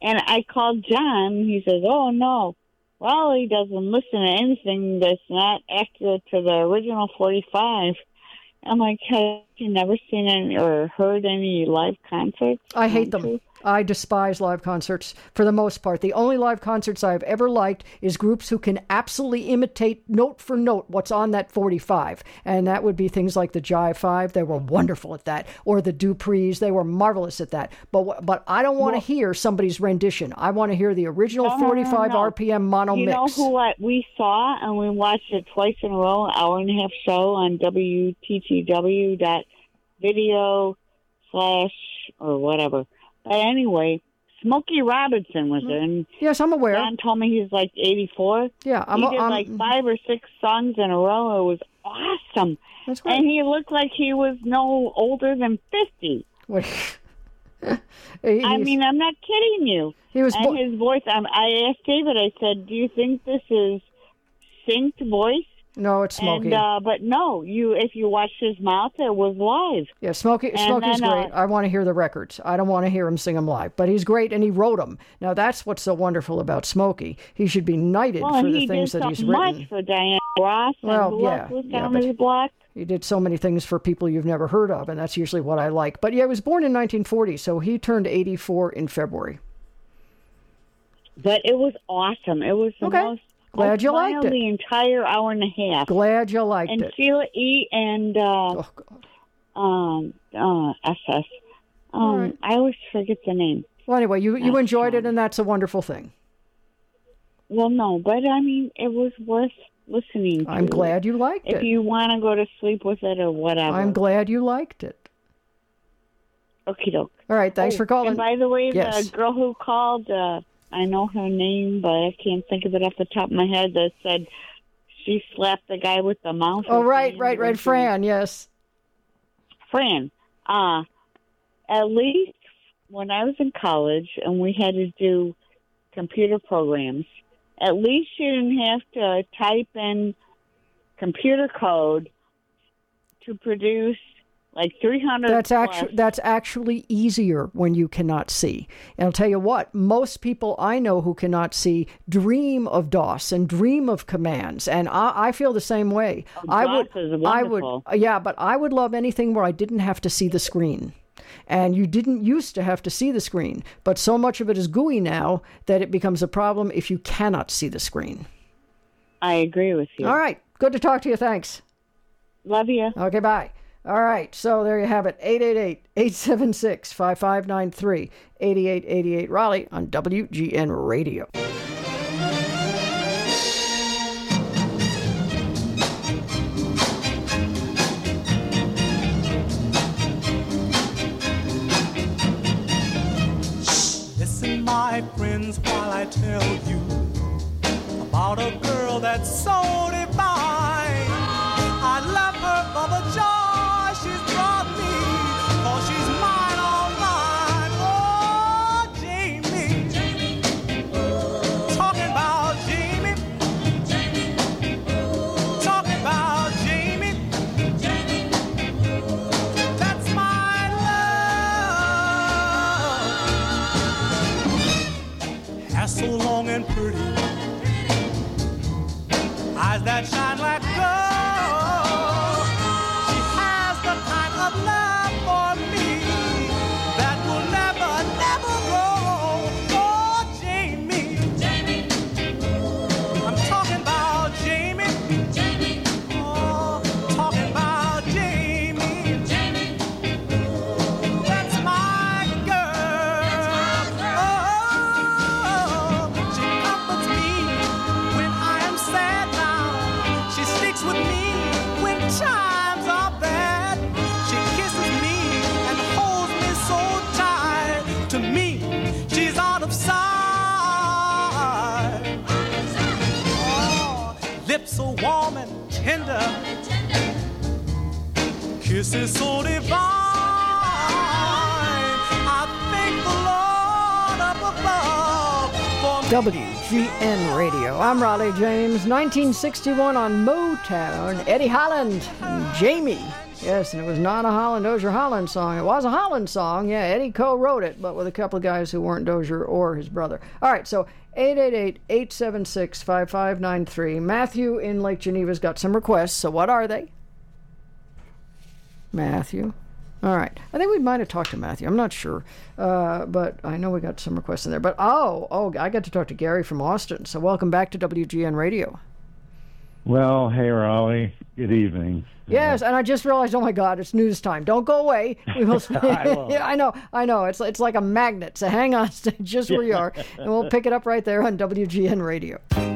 And I called John. He says, "Oh no, Raleigh doesn't listen to anything that's not accurate to the original forty-five." I'm like, "Have you never seen any or heard any live concerts?" I hate them. I despise live concerts for the most part. The only live concerts I've ever liked is groups who can absolutely imitate note for note what's on that forty-five. And that would be things like the Jive Five. They were wonderful at that. Or the Duprees. They were marvelous at that. But but I don't want to Well- hear somebody's rendition. I want to hear the original No, no, no, forty-five no. R P M mono You mix. know who I, we saw, and we watched it twice in a row, an hour and a half show on W T T W dot video slash or whatever. But anyway, Smokey Robinson was there. And yes, I'm aware. John told me he's like eighty-four. Yeah, I'm- He did I'm- like five or six songs in a row. It was awesome. That's great. And he looked like he was no older than fifty. Wait. I He's- mean, I'm not kidding you. He was and bo- his voice. Um, I asked David. I said, "Do you think this is synced voice?" No, it's Smokey. And, uh, but no, you. If you watch his mouth, it was live. Yeah, Smokey, And Smokey's then, uh, great. I want to hear the records. I don't want to hear him sing them live. But he's great, and he wrote them. Now, that's what's so wonderful about Smokey. He should be knighted Well, for he the things did that so he's much written. for Diana Ross. Well, and who yeah, else was yeah, on but- his block? He did so many things for people you've never heard of, and that's usually what I like. But yeah, he was born in nineteen forty, so he turned eighty-four in February. But it was awesome. It was the Okay. most. Glad I you liked smiled it. The entire hour and a half. Glad you liked and it. Sheila E. and uh, um, uh, S S. Um, All right. I always forget the name. Well, anyway, you, you Uh, enjoyed it, and that's a wonderful thing. Well, no, but I mean, it was worth listening to. I'm glad you liked If it. you want to go to sleep with it or whatever. I'm glad you liked it. Okie doke. All right, thanks Oh, for calling. And by the way, Yes. the girl who called, uh, I know her name, but I can't think of it off the top of my head, that said she slapped the guy with the mouth. Oh, or right, something right, when right, she- Fran, yes. Fran, uh, at least when I was in college and we had to do computer programs, at least you didn't have to type in computer code to produce like three hundred That's plus. actually that's actually easier when you cannot see. And I'll tell you what, most people I know who cannot see dream of DOS and dream of commands, and I, I feel the same way. I DOS would, is I would, wonderful. yeah, but I would love anything where I didn't have to see the screen. And you didn't used to have to see the screen, but so much of it is gooey now that it becomes a problem if you cannot see the screen. I agree with you. All right, good to talk to you. Thanks. Love you. Okay, bye. All right, so there you have it. eight eight eight, eight seven six, five five nine three, eight eight eight eight Raleigh on W G N Radio. Listen, my friends, while I tell you about a girl that's so divine. I love her for the joy she's brought me, 'cause she's mine, all mine. Oh, Jamie. Talking about Jamie. Talking about Jamie. That's my love. Hair so long and pretty, eyes that shine like gold. She has the kind of love for me that will never, never grow. Oh, Jamie. Jamie. I'm talking about Jamie. Jamie. Oh, talking about Jamie. Jamie. That's my girl. Oh, she comforts me when I am sad now. She sticks with me when times are bad. She kisses me and holds me so tight. To me, she's out of sight. Oh, lips so warm and tender, kisses so divine. I thank the Lord up above for me. W G N Radio. I'm Raleigh James. nineteen sixty-one on Motown. Eddie Holland and Jamie. Yes, and it was not a Holland Dozier Holland song. It was a Holland song. Yeah, Eddie co-wrote it, but with a couple of guys who weren't Dozier or his brother. All right, so eight eight eight, eight seven six, five five nine three. Matthew in Lake Geneva's got some requests, so what are they? Matthew. All right. I think we might have talked to Matthew. I'm not sure. Uh, but I know we got some requests in there. But, oh, oh, I got to talk to Gary from Austin. So welcome back to W G N Radio. Well, hey, Raleigh. Good evening. Yes, and I just realized, oh, my God, it's news time. Don't go away. We will... I won't. Yeah, I know. I know. It's, it's like a magnet. So hang on, stay just where you are. And we'll pick it up right there on W G N Radio.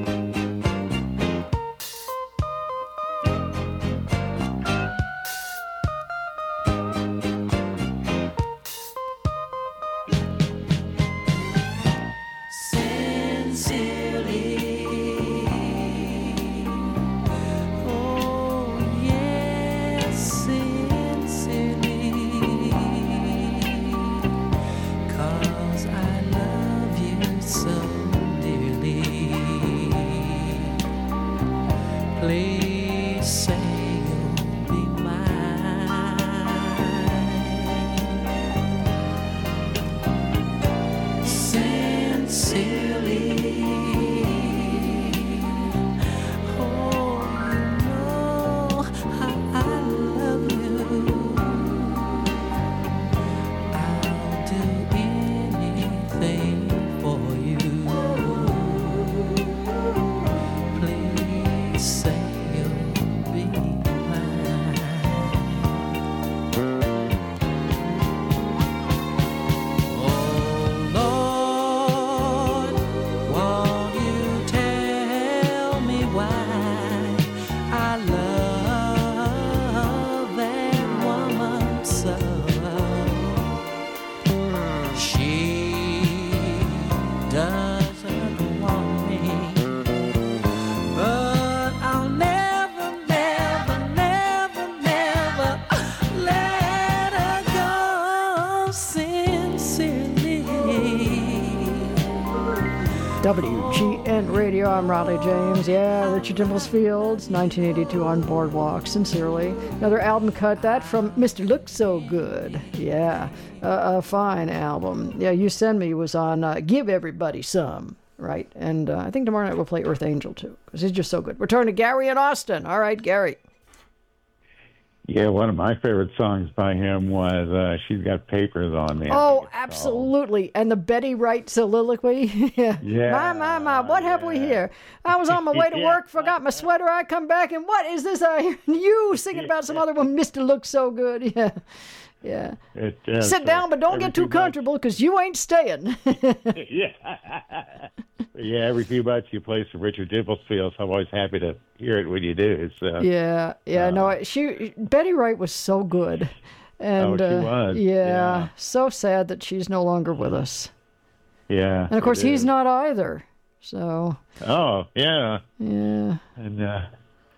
W G N Radio, I'm Raleigh James. Yeah, Richard Dimblesfields, nineteen eighty-two on Boardwalk, Sincerely. Another album cut, that from Mister Looks So Good. Yeah, uh, a fine album. Yeah, You Send Me was on uh, Give Everybody Some, right? And uh, I think tomorrow night we'll play Earth Angel too, because he's just so good. We're turning to Gary in Austin. All right, Gary. Yeah, one of my favorite songs by him was uh, She's Got Papers on Me. Oh, absolutely. And the Betty Wright soliloquy. yeah. Yeah. My, my, my, what have we here? I was on my way to Yeah. work, forgot my sweater, I come back, and what is this? I hear you singing about some other one, Mister Looks So Good. Yeah. Yeah. It, uh, Sit so down, but don't every get too few bucks- comfortable, because you ain't staying. yeah. yeah, every few months you play some Richard Dimblesfield, so I'm always happy to hear it when you do. So. Yeah, yeah, no, she Betty Wright was so good, and Oh, she uh, was, Yeah, yeah. so sad that she's no longer with us, Yeah. and of course it he's is. not either. So Oh, yeah. yeah, And uh,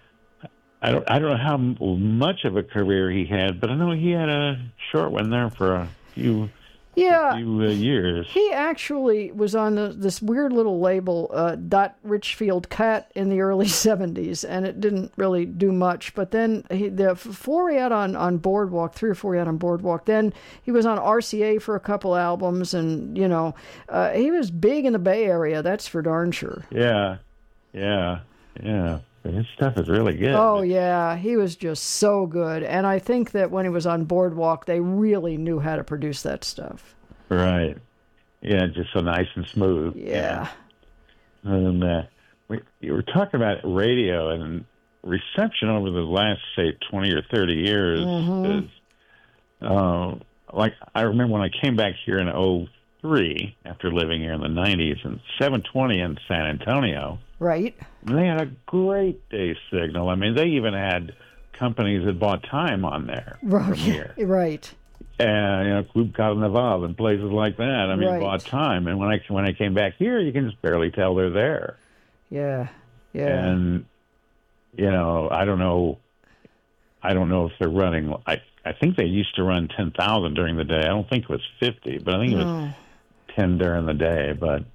I don't, I don't know how m- much of a career he had, but I know he had a short one there for a few, yeah. few uh, years. He actually was on the, this weird little label, uh, Dot Richfield Cat, in the early seventies, and it didn't really do much. But then he, the four he had on, on Boardwalk, three or four he had on Boardwalk, then he was on R C A for a couple albums, and, you know, uh, he was big in the Bay Area, that's for darn sure. Yeah, yeah, yeah. But his stuff is really good. Oh, yeah, he was just so good. And I think that when he was on Boardwalk, they really knew how to produce that stuff. Right. Yeah, just so nice and smooth. Yeah. And uh, we, you were talking about radio and reception over the last, say, twenty or thirty years. Mhm. Is, uh, like, I remember when I came back here in oh three, after living here in the nineties, and seven twenty in San Antonio, Right? they had a great day signal. I mean, they even had companies that bought time on there from Right. here. Right. And, you know, Club Carnaval and places like that. I mean, Right. bought time. And when I when I came back here, you can just barely tell they're there. Yeah. Yeah. And, you know, I don't know. I don't know if they're running. I I think they used to run ten thousand during the day. I don't think it was fifty, but I think it was No. ten during the day. But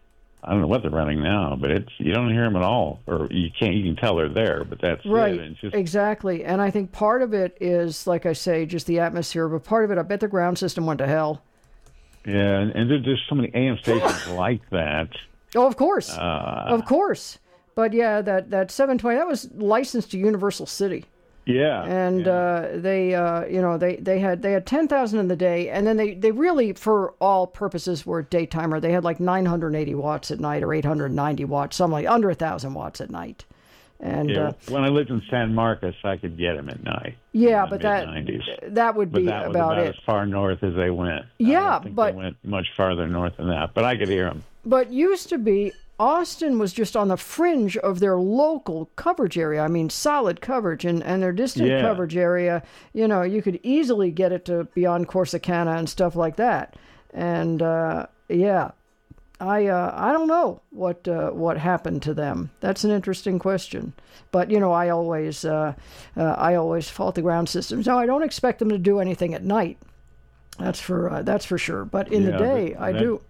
I don't know what they're running now, but it's you don't hear them at all, or you can't. You can tell they're there, but that's right. it. And it's just, exactly. And I think part of it is, like I say, just the atmosphere. But part of it, I bet the ground system went to hell. yeah, and, and there's just so many A M stations like that. Oh, of course, Uh, of course. But yeah, that that seven twenty that was licensed to Universal City. Yeah, and uh, they, uh, you know, they, they had they had ten thousand in the day, and then they, they really, for all purposes, were daytimer. They had like nine hundred eighty watts at night or eight hundred ninety watts, something like under a thousand watts at night. And yeah, uh, when I lived in San Marcos, I could get them at night. yeah, in the but that mid-nineties. that would But be that was about, about it. as far north as they went. Yeah, I don't think but they went much farther north than that. But I could hear them. but used to be. Austin was just on the fringe of their local coverage area. I mean, solid coverage, and, and their distant Yeah. coverage area, you know, you could easily get it to beyond Corsicana and stuff like that. And, uh, yeah, I uh, I don't know what uh, what happened to them. That's an interesting question. But, you know, I always, uh, uh, I always fault the ground systems. No, I don't expect them to do anything at night. That's for uh, that's for sure. But in Yeah, the day, but I that- do.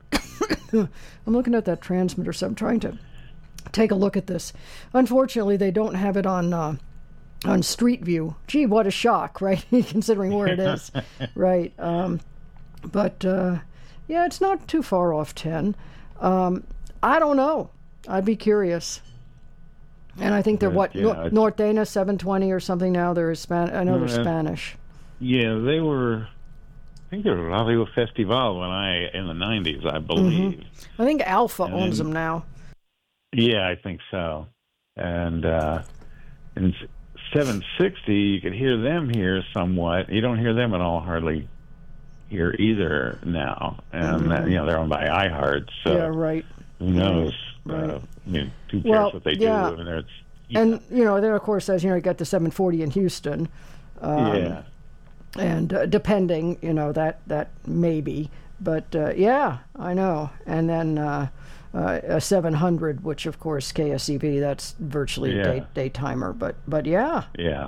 I'm looking at that transmitter, so I'm trying to take a look at this. Unfortunately, they don't have it on uh, on Street View. Gee, what a shock, right? Considering where it is, right? Um, but uh, yeah, it's not too far off ten. Um, I don't know. I'd be curious. And I think they're But, what yeah, Nor- it's- North Dana seven twenty or something now. They're Span. I know No, they're uh, Spanish. Yeah, they were. I think they were Radio Festival when I in the nineties, I believe. Mm-hmm. I think Alpha And owns then- them now. Yeah, I think so. And uh, in seven sixty, you could hear them here somewhat. You don't hear them at all hardly here either now. And that, you know, they're owned by iHeart, so Mm-hmm. Yeah, right. who knows? Right. Uh, I mean, who cares Well, what they yeah. do? I mean, it's, And, you know, then, of course, as you know, you got the seven forty in Houston. Um, yeah. And uh, depending, you know, that, that maybe. But, uh, yeah, I know. And then uh, uh, a seven hundred, which, of course, K S E V, that's virtually Yeah. a day, day timer. But, but yeah. Yeah.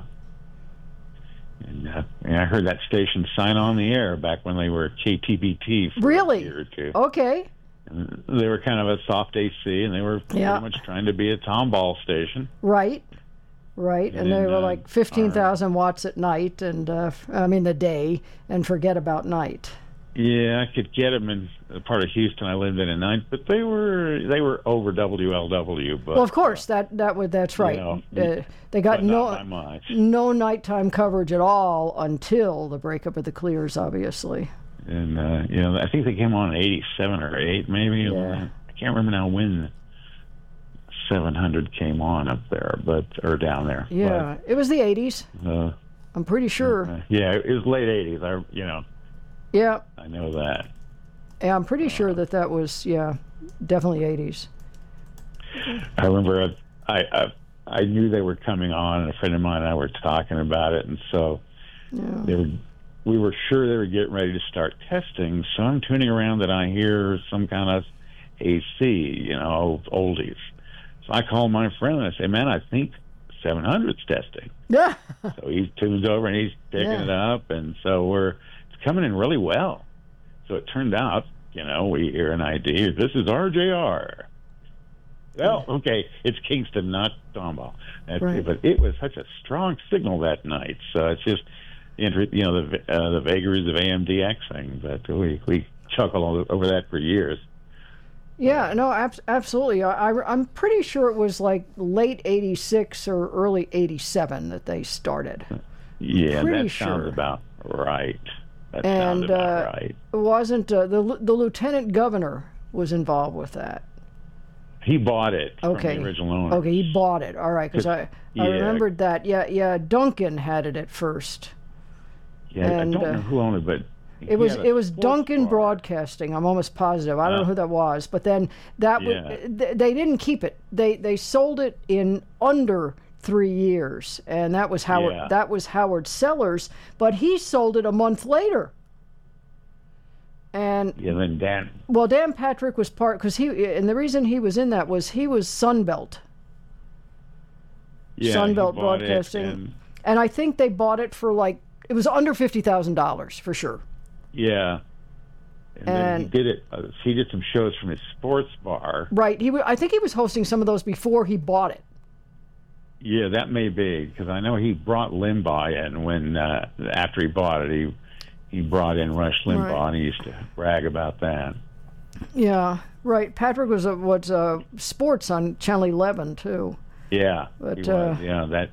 And, uh, and I heard that station sign on the air back when they were K T B T for Really? a year or two. Okay. And they were kind of a soft A C, and they were Yeah. pretty much trying to be a tomball station. Right. Right. And, And they then, were uh, like fifteen thousand watts at night, and, uh, f- I mean, the day, and forget about night. Yeah, I could get them in the part of Houston I lived in at night, but they were they were over W L W. But Well, of course, that that would that's right. know, uh, they got but no not by much. no nighttime coverage at all until the breakup of the Clears, obviously. And uh, you know, I think they came on in eighty-seven or eight, maybe. Yeah. I can't remember now when seven hundred came on up there, but or down there. Yeah, it was the eighties. But, uh, I'm pretty sure. yeah, it was late eighties. I you know Yeah, I know that. yeah, I'm pretty sure that that was yeah, definitely eighties. I remember I, I I knew they were coming on, and a friend of mine and I were talking about it, and so Yeah. they were. We were sure they were getting ready to start testing, so I'm tuning around that I hear some kind of A C, you know, oldies. So I call my friend and I say, "Man, I think seven hundred's testing." Yeah. So he tunes over and he's picking Yeah. it up, and so we're it's coming in really well. So it turned out, you know, we hear an I D. This is R J R. Well, okay, it's Kingston, not Tomball. That's, Right. But it was such a strong signal that night. So it's just, inter- you know, the uh, the vagaries of A M D Xing. But we we chuckle all over that for years. Yeah, no, ab- absolutely. I, I, I'm pretty sure it was like late eighty-six or early eighty-seven that they started. Yeah, Pretty that sounds sure. about right. That And sounds about uh, right. it wasn't uh, the the lieutenant governor was involved with that. He bought it Okay. from the original owner. Okay, he bought it. All right, because I, I Yeah. remembered that. Yeah, yeah. Duncan had it at first. Yeah, and, I don't uh, know who owned it, but It was he had a it was sports Duncan bar. Broadcasting. I'm almost positive. I don't know Uh, who that was, but then that Yeah. was, th- they didn't keep it. They they sold it in under three years, and that was Howard. Yeah. That was Howard Sellers, but he sold it a month later. And Yeah, then Dan. well, Dan Patrick was part because he and the reason he was in that was he was Sunbelt. Yeah, he Sunbelt bought it, Broadcasting, and- and I think they bought it for like it was under fifty thousand dollars for sure. Yeah. And, then he did it. Uh, he did some shows from his sports bar. Right. He, w- I think he was hosting some of those before he bought it. Yeah, that may be, because I know he brought Limbaugh in when uh, after he bought it. He he brought in Rush Limbaugh, Right. and he used to brag about that. Yeah, right. Patrick was a, was uh, sports on Channel eleven too. Yeah, But, he was. uh, yeah, that.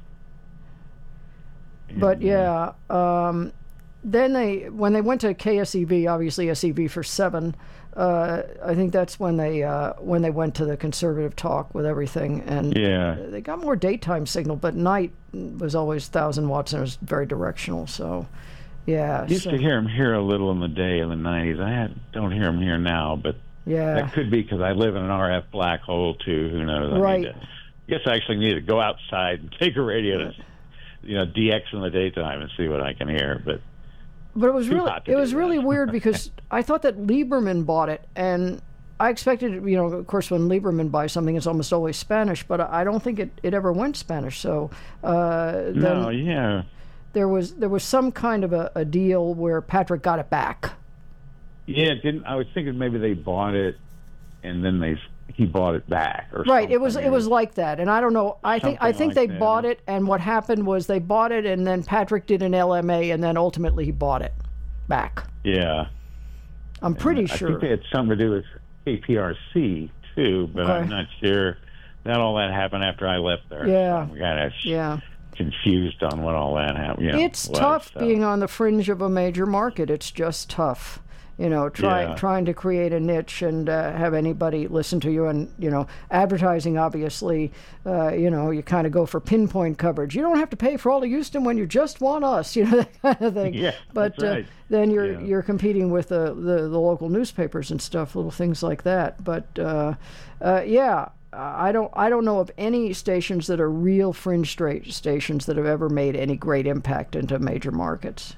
But yeah, um, then they when they went to K S E V, obviously S E V for seven. Uh, I think that's when they uh, when they went to the conservative talk with everything, and Yeah. they got more daytime signal, but night was always thousand watts and it was very directional. So, yeah, Used so- to hear him here a little in the day in the nineties. I had, don't hear him here now, but yeah, that could be because I live in an R F black hole too. Who knows? I Right. Need to, I guess I actually need to go outside and take a radio to, you know, D X in the daytime and see what I can hear. But But it was Too really hot to it do was really weird because I thought that Lieberman bought it, and I expected, you know, of course, when Lieberman buys something, it's almost always Spanish, but I don't think it, it ever went Spanish. So uh, then no, yeah, there was there was some kind of a, a deal where Patrick got it back. yeah. It didn't I was thinking maybe they bought it and then they he bought it back or Right, something. it was it was like that, and I don't know. I think I Something think like they that. bought it, and what happened was they bought it, and then Patrick did an L M A, and then ultimately he bought it back. Yeah, I'm pretty I sure. think they had something to do with K P R C too, but Okay. I'm not sure. That all that happened after I left there. Yeah. so I'm kind of Yeah. confused on what all that happened. You know, It's was, tough so. being on the fringe of a major market. It's just tough. You know, try, Yeah. trying to create a niche and uh, have anybody listen to you. And, you know, advertising, obviously, uh, you know, you kind of go for pinpoint coverage. You don't have to pay for all of Houston when you just want us, you know, that kind of thing. Yeah, but that's right. uh, then you're Yeah. you're competing with the, the, the local newspapers and stuff, little things like that. But, uh, uh, yeah. I don't. I don't know of any stations that are real fringe straight stations that have ever made any great impact into major markets.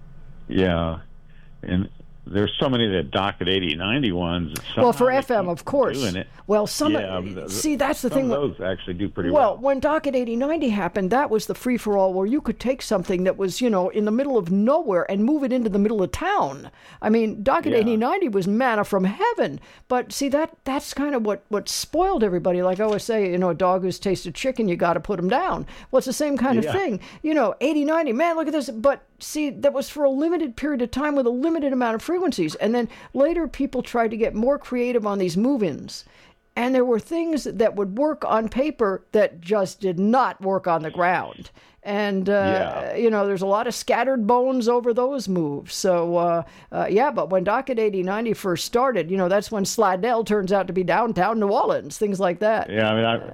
Yeah, and there's so many that docket eighty, ninety ones. Well, for somehow F M, they of keep course. doing it. Well, some. Yeah, the- see, that's the some thing. of those actually do pretty Well, well. when Docket eighty ninety happened, that was the free for all where you could take something that was, you know, in the middle of nowhere and move it into the middle of town. I mean, Docket Yeah. eighty ninety was manna from heaven. But see, that that's kind of what, what spoiled everybody. Like I always say, you know, a dog who's tasted chicken, you got to put him down. Well, it's the same kind of Yeah. thing. You know, eighty ninety, man, look at this. But see, that was for a limited period of time with a limited amount of frequencies. And then later people tried to get more creative on these move-ins. And there were things that would work on paper that just did not work on the ground. And, uh, Yeah. you know, there's a lot of scattered bones over those moves. So, uh, uh, yeah, but when Docket eighty ninety first started, you know, that's when Slidell turns out to be downtown New Orleans, things like that. Yeah, I mean, I,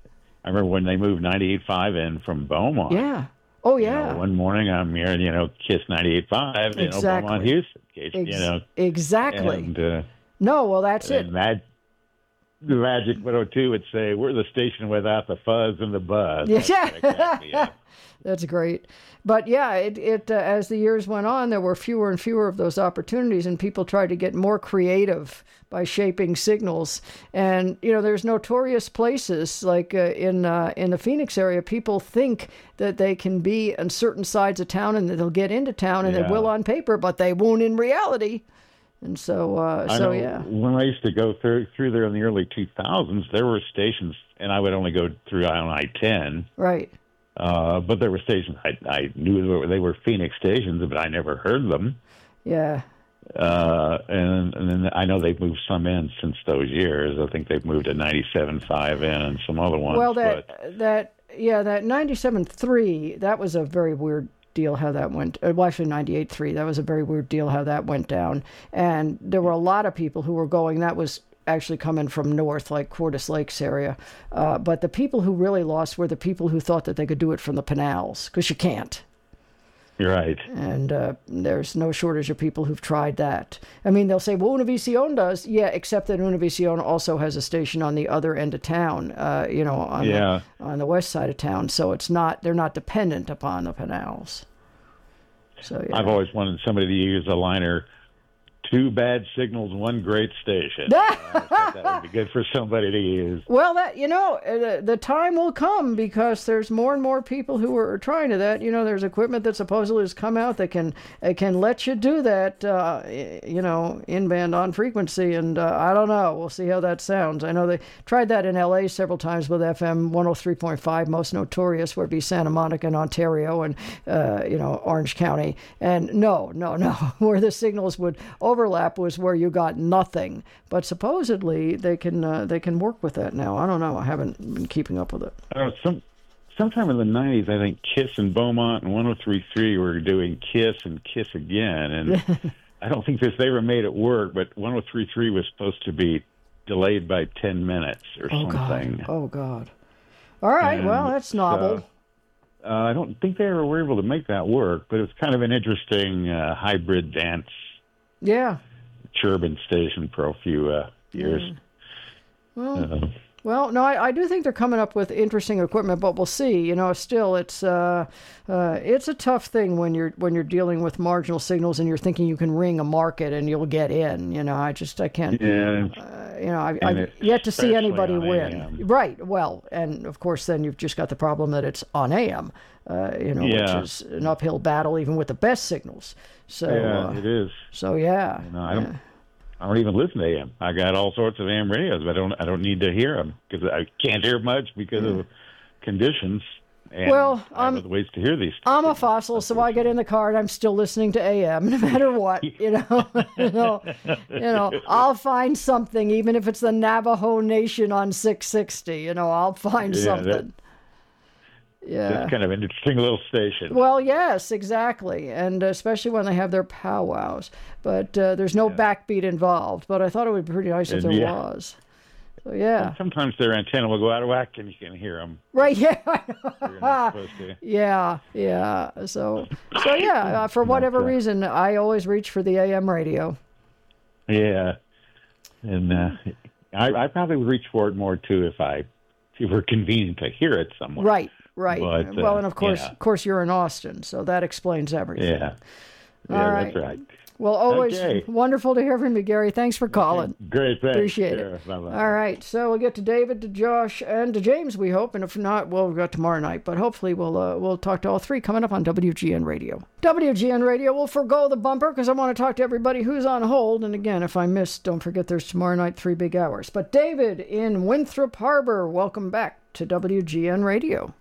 I remember when they moved ninety-eight point five in from Beaumont. Yeah. Oh, You yeah. know, one morning I'm hearing, you know, Kiss ninety-eight point five, you know, Exactly. Beaumont, Houston, Kiss, Ex- you know. exactly. And, uh, No, well, that's it. and Mag- the Magic one oh two would say, we're the station without the fuzz and the buzz. Yeah. That's exactly it. That's great. But yeah, it, it uh, as the years went on, there were fewer and fewer of those opportunities, and people tried to get more creative by shaping signals. And you know, there's notorious places like uh, in uh, in the Phoenix area. People think that they can be on certain sides of town and that they'll get into town, and Yeah. they will on paper, but they won't in reality. And so, uh, I so know yeah. when I used to go through through there in the early two thousands, there were stations, and I would only go through on I ten. Right. Uh, but there were stations I, I knew they were, they were Phoenix stations, but I never heard them. Yeah. Uh, and, and then I know they've moved some in since those years. I think they've moved a ninety-seven point five in and some other ones. Well, that but, that yeah, that ninety-seven point three, that was a very weird deal how that went. Uh, well, actually, ninety-eight point three, that was a very weird deal how that went down. And there were a lot of people who were going. That was actually coming from north, like Cordis Lakes area. Uh, but the people who really lost were the people who thought that they could do it from the Pinals, because you can't. You're right. And uh, there's no shortage of people who've tried that. I mean, they'll say, well, Univision does. Yeah, except that Univision also has a station on the other end of town, uh, you know, on, Yeah. the, on the west side of town. So it's not, they're not dependent upon the Pinals. So, yeah. I've always wanted somebody to use a liner Two bad signals, one great station. I thought that would be good for somebody to use. Well, that you know, uh, the, the time will come because there's more and more people who are trying to that. You know, there's equipment that supposedly has come out that can uh, can let you do that. Uh, you know, in band on frequency, and uh, I don't know. We'll see how that sounds. I know they tried that in L A several times with F M one oh three point five, most notorious would be Santa Monica in Ontario and uh, you know Orange County. And no, no, no, where the signals would overlap was where you got nothing. But supposedly they can uh, they can work with that now. I don't know. I haven't been keeping up with it. Uh, some sometime in the nineties, I think Kiss and Beaumont and one oh three point three were doing Kiss and Kiss Again, and I don't think this they ever made it work. But one oh three point three was supposed to be delayed by ten minutes or oh something. God. Oh God! All right. And well, that's novel. Uh, uh, I don't think they ever were able to make that work, but it's kind of an interesting uh, hybrid dance. Yeah. Turbine station for a few uh, years. Yeah. Well, uh, well, no, I, I do think they're coming up with interesting equipment, but we'll see. You know, still, it's uh, uh, it's a tough thing when you're when you're dealing with marginal signals and you're thinking you can ring a market and you'll get in. You know, I just I can't. Yeah. Uh, you know, I, And I've yet to see especially anybody on win. A M. Right. Well, and of course, then you've just got the problem that it's on A M. Uh, you know, Yeah. which is an uphill battle even with the best signals. So yeah, uh, it is. So yeah. You know, I don't. I don't even listen to A M. I got all sorts of A M radios, but I don't. I don't need to hear them because I can't hear much because of conditions. And Well, I have um, other ways to hear these. I'm a fossil, so I get in the car and I'm still listening to A M, no matter what. You know, you know, you know. I'll find something, even if it's the Navajo Nation on six sixty. You know, I'll find Yeah, something. that- yeah. That's kind of an interesting little station. Well, yes, exactly, and especially when they have their powwows. But uh, there's no backbeat involved. But I thought it would be pretty nice if And, there yeah. was. So yeah. And sometimes their antenna will go out of whack, and you can hear them. Right, yeah. supposed to. yeah, yeah. So, so yeah, uh, for whatever reason, I always reach for the A M radio. Yeah, and uh, I, I probably would reach for it more too if I if it were convenient to hear it somewhere. Right, right. But, uh, well, and of course, yeah. of course, you're in Austin, so that explains everything. Yeah, All yeah, right. that's right. Well, always Okay. wonderful to hear from you, Gary. Thanks for calling. Great, thanks. Appreciate Sure, it. bye-bye. All right, so we'll get to David, to Josh, and to James, we hope. And if not, we'll go tomorrow night. But hopefully we'll uh, we'll talk to all three coming up on W G N Radio. W G N Radio will forgo the bumper because I want to talk to everybody who's on hold. And again, if I missed, don't forget there's tomorrow night, three big hours. But David in Winthrop Harbor, welcome back to W G N Radio.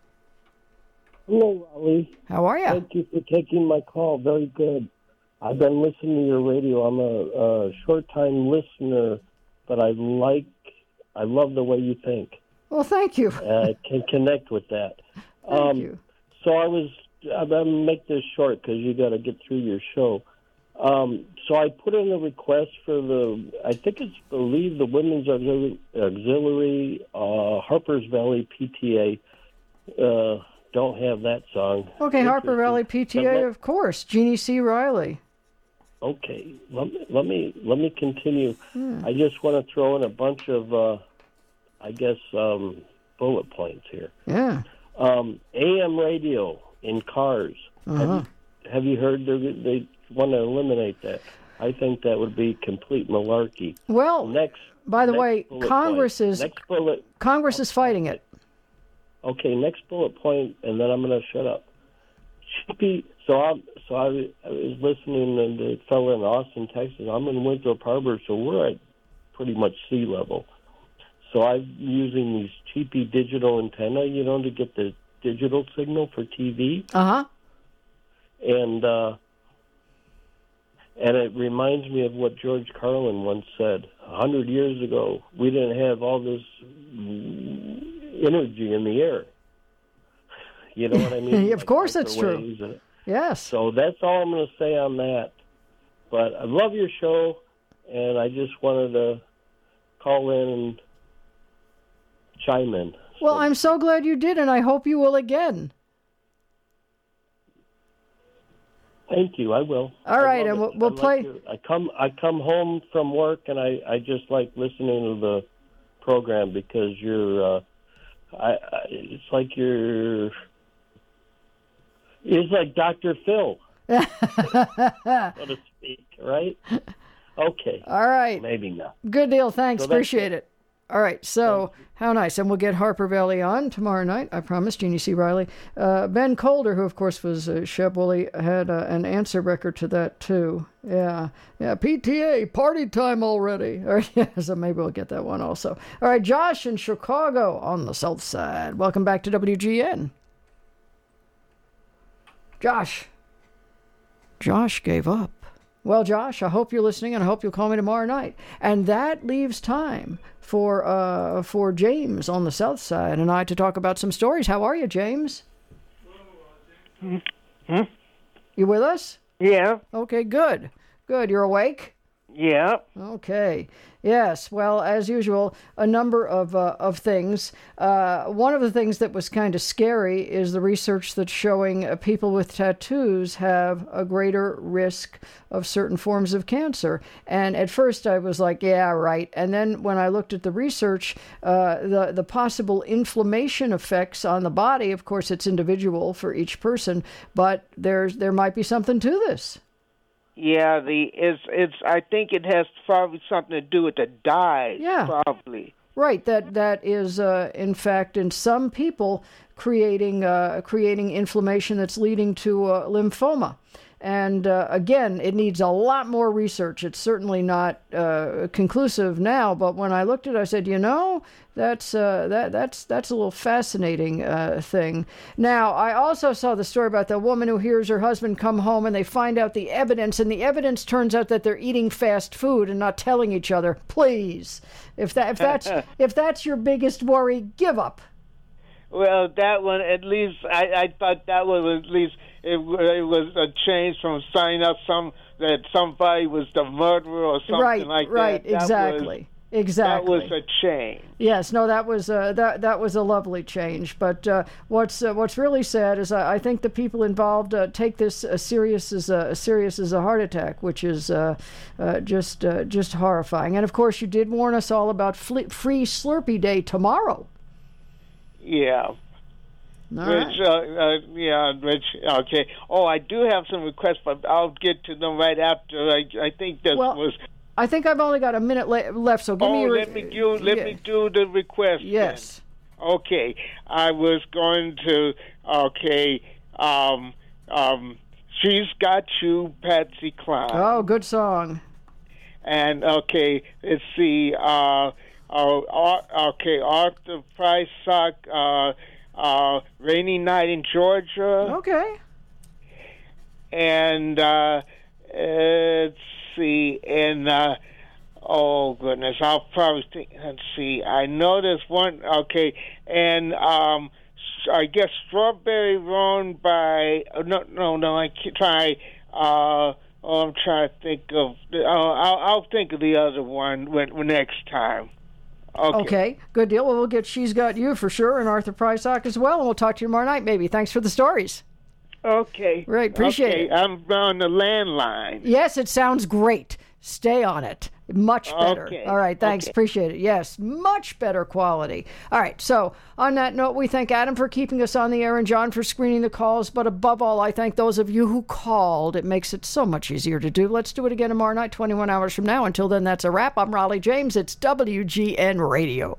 Hello, Raleigh. How are you? Thank you for taking my call. Very good. I've been listening to your radio. I'm a, a short-time listener, but I like, I love the way you think. Well, thank you. I can connect with that. Thank um, you. So I was, I'm going to make this short because you got to get through your show. Um, so I put in a request for the, I think it's, believe the Women's Auxiliary, auxiliary uh, Harpers Valley P T A. Uh, don't have that song. Okay, Harper Valley P T A, of course. Jeannie C. Riley. Okay, let me let me, let me continue. Hmm. I just want to throw in a bunch of, uh, I guess, um, bullet points here. Yeah. Um, A M radio in cars. Uh-huh. Have, you, have you heard they, they want to eliminate that? I think that would be complete malarkey. Well, next. by the next way, bullet Congress point. is next bullet. Congress is fighting it. Okay, next bullet point, and then I'm going to shut up. Chippy, so I so I, I was listening to the fellow in Austin, Texas. I'm in Winthrop Harbor, so we're at pretty much sea level. So I'm using these cheapy digital antenna, you know, to get the digital signal for T V. Uh huh. And uh, and it reminds me of what George Carlin once said a hundred years ago. We didn't have all this energy in the air. You know what I mean? Of course it's true. microwaves and- Yes. So that's all I'm going to say on that. But I love your show, and I just wanted to call in and chime in. Well, I'm so glad you did, and I hope you will again. Thank you. I will. All I right, love and it. we'll, we'll I like play. your- I come. I come home from work, and I, I just like listening to the program because you're. Uh, I, I. It's like you're. It's like Doctor Phil, so to speak, right? Okay. All right. Maybe not. Good deal. Thanks. So that's Appreciate it. All right. So, how nice. And we'll get Harper Valley on tomorrow night. I promise. Jeannie C. Riley. Uh, Ben Calder, who, of course, was uh, Sheb Woolley, had uh, an answer record to that, too. Yeah. Yeah. P T A, party time already. All right. Yeah, so maybe we'll get that one also. All right. Josh in Chicago on the south side. Welcome back to W G N. Josh. Josh gave up. Well, Josh, I hope you're listening, and I hope you'll call me tomorrow night. And that leaves time for uh, for James on the south side and I to talk about some stories. How are you, James? Hmm? You with us? Yeah. Okay, good. Good. You're awake? Yeah. Okay. Yes. Well, as usual, a number of uh, of things. Uh, one of the things that was kind of scary is the research that's showing uh, people with tattoos have a greater risk of certain forms of cancer. And at first, I was like, "Yeah, right." And then when I looked at the research, uh, the the possible inflammation effects on the body. Of course, it's individual for each person, but there's there might be something to this. Yeah, the it's it's. I think it has probably something to do with the dye. Yeah. Probably. Right. That that is, uh, in fact, in some people, creating uh, creating inflammation that's leading to uh, lymphoma. And uh, again, it needs a lot more research. It's certainly not uh, conclusive now. But when I looked at it, I said, you know, that's uh, that that's that's a little fascinating uh, thing. Now, I also saw the story about the woman who hears her husband come home, and they find out the evidence, and the evidence turns out that they're eating fast food and not telling each other. Please, if that if that's if that's your biggest worry, give up. Well, that one at least I, I thought that was at least it, it was a change from signing up some that somebody was the murderer or something right, like right, that. Right, exactly. Right, exactly. That was a change. Yes, no, that was uh, that that was a lovely change. But uh, what's uh, what's really sad is I, I think the people involved uh, take this as serious as a as serious as a heart attack, which is uh, uh, just uh, just horrifying. And of course, you did warn us all about fl- Free Slurpee Day tomorrow. Yeah. All Which, right. uh, uh, yeah, which, okay. Oh, I do have some requests, but I'll get to them right after. I, I think this Well, was. I think I've only got a minute le- left, so give oh, me your. let me do. Let yeah. me do the request. Yes. Then. Okay, I was going to. Okay, um, um, she's got you, Patsy Cline. Oh, good song. And okay, let's see. Uh, uh, okay, Arthur Price, uh, uh, Rainy Night in Georgia. Okay. And uh, let's see, and uh, oh goodness, I'll probably think. Let's see, I know there's one. Okay, and um, I guess Strawberry Roan by uh, no, no, no. I can't try. Uh, oh, I'm trying to think of. Uh, I'll, I'll think of the other one when, when next time. Okay. Okay, good deal. Well, we'll get She's Got You for sure, and Arthur Prysock as well, and we'll talk to you tomorrow night, maybe. Thanks for the stories. Okay. Right, appreciate okay. it. I'm on the landline. Yes, it sounds great. Stay on it. Much better. Okay. All right, thanks. Okay. Appreciate it. Yes, much better quality. All right, so on that note, we thank Adam for keeping us on the air and John for screening the calls. But above all, I thank those of you who called. It makes it so much easier to do. Let's do it again tomorrow night, twenty-one hours from now. Until then, that's a wrap. I'm Raleigh James. It's W G N Radio.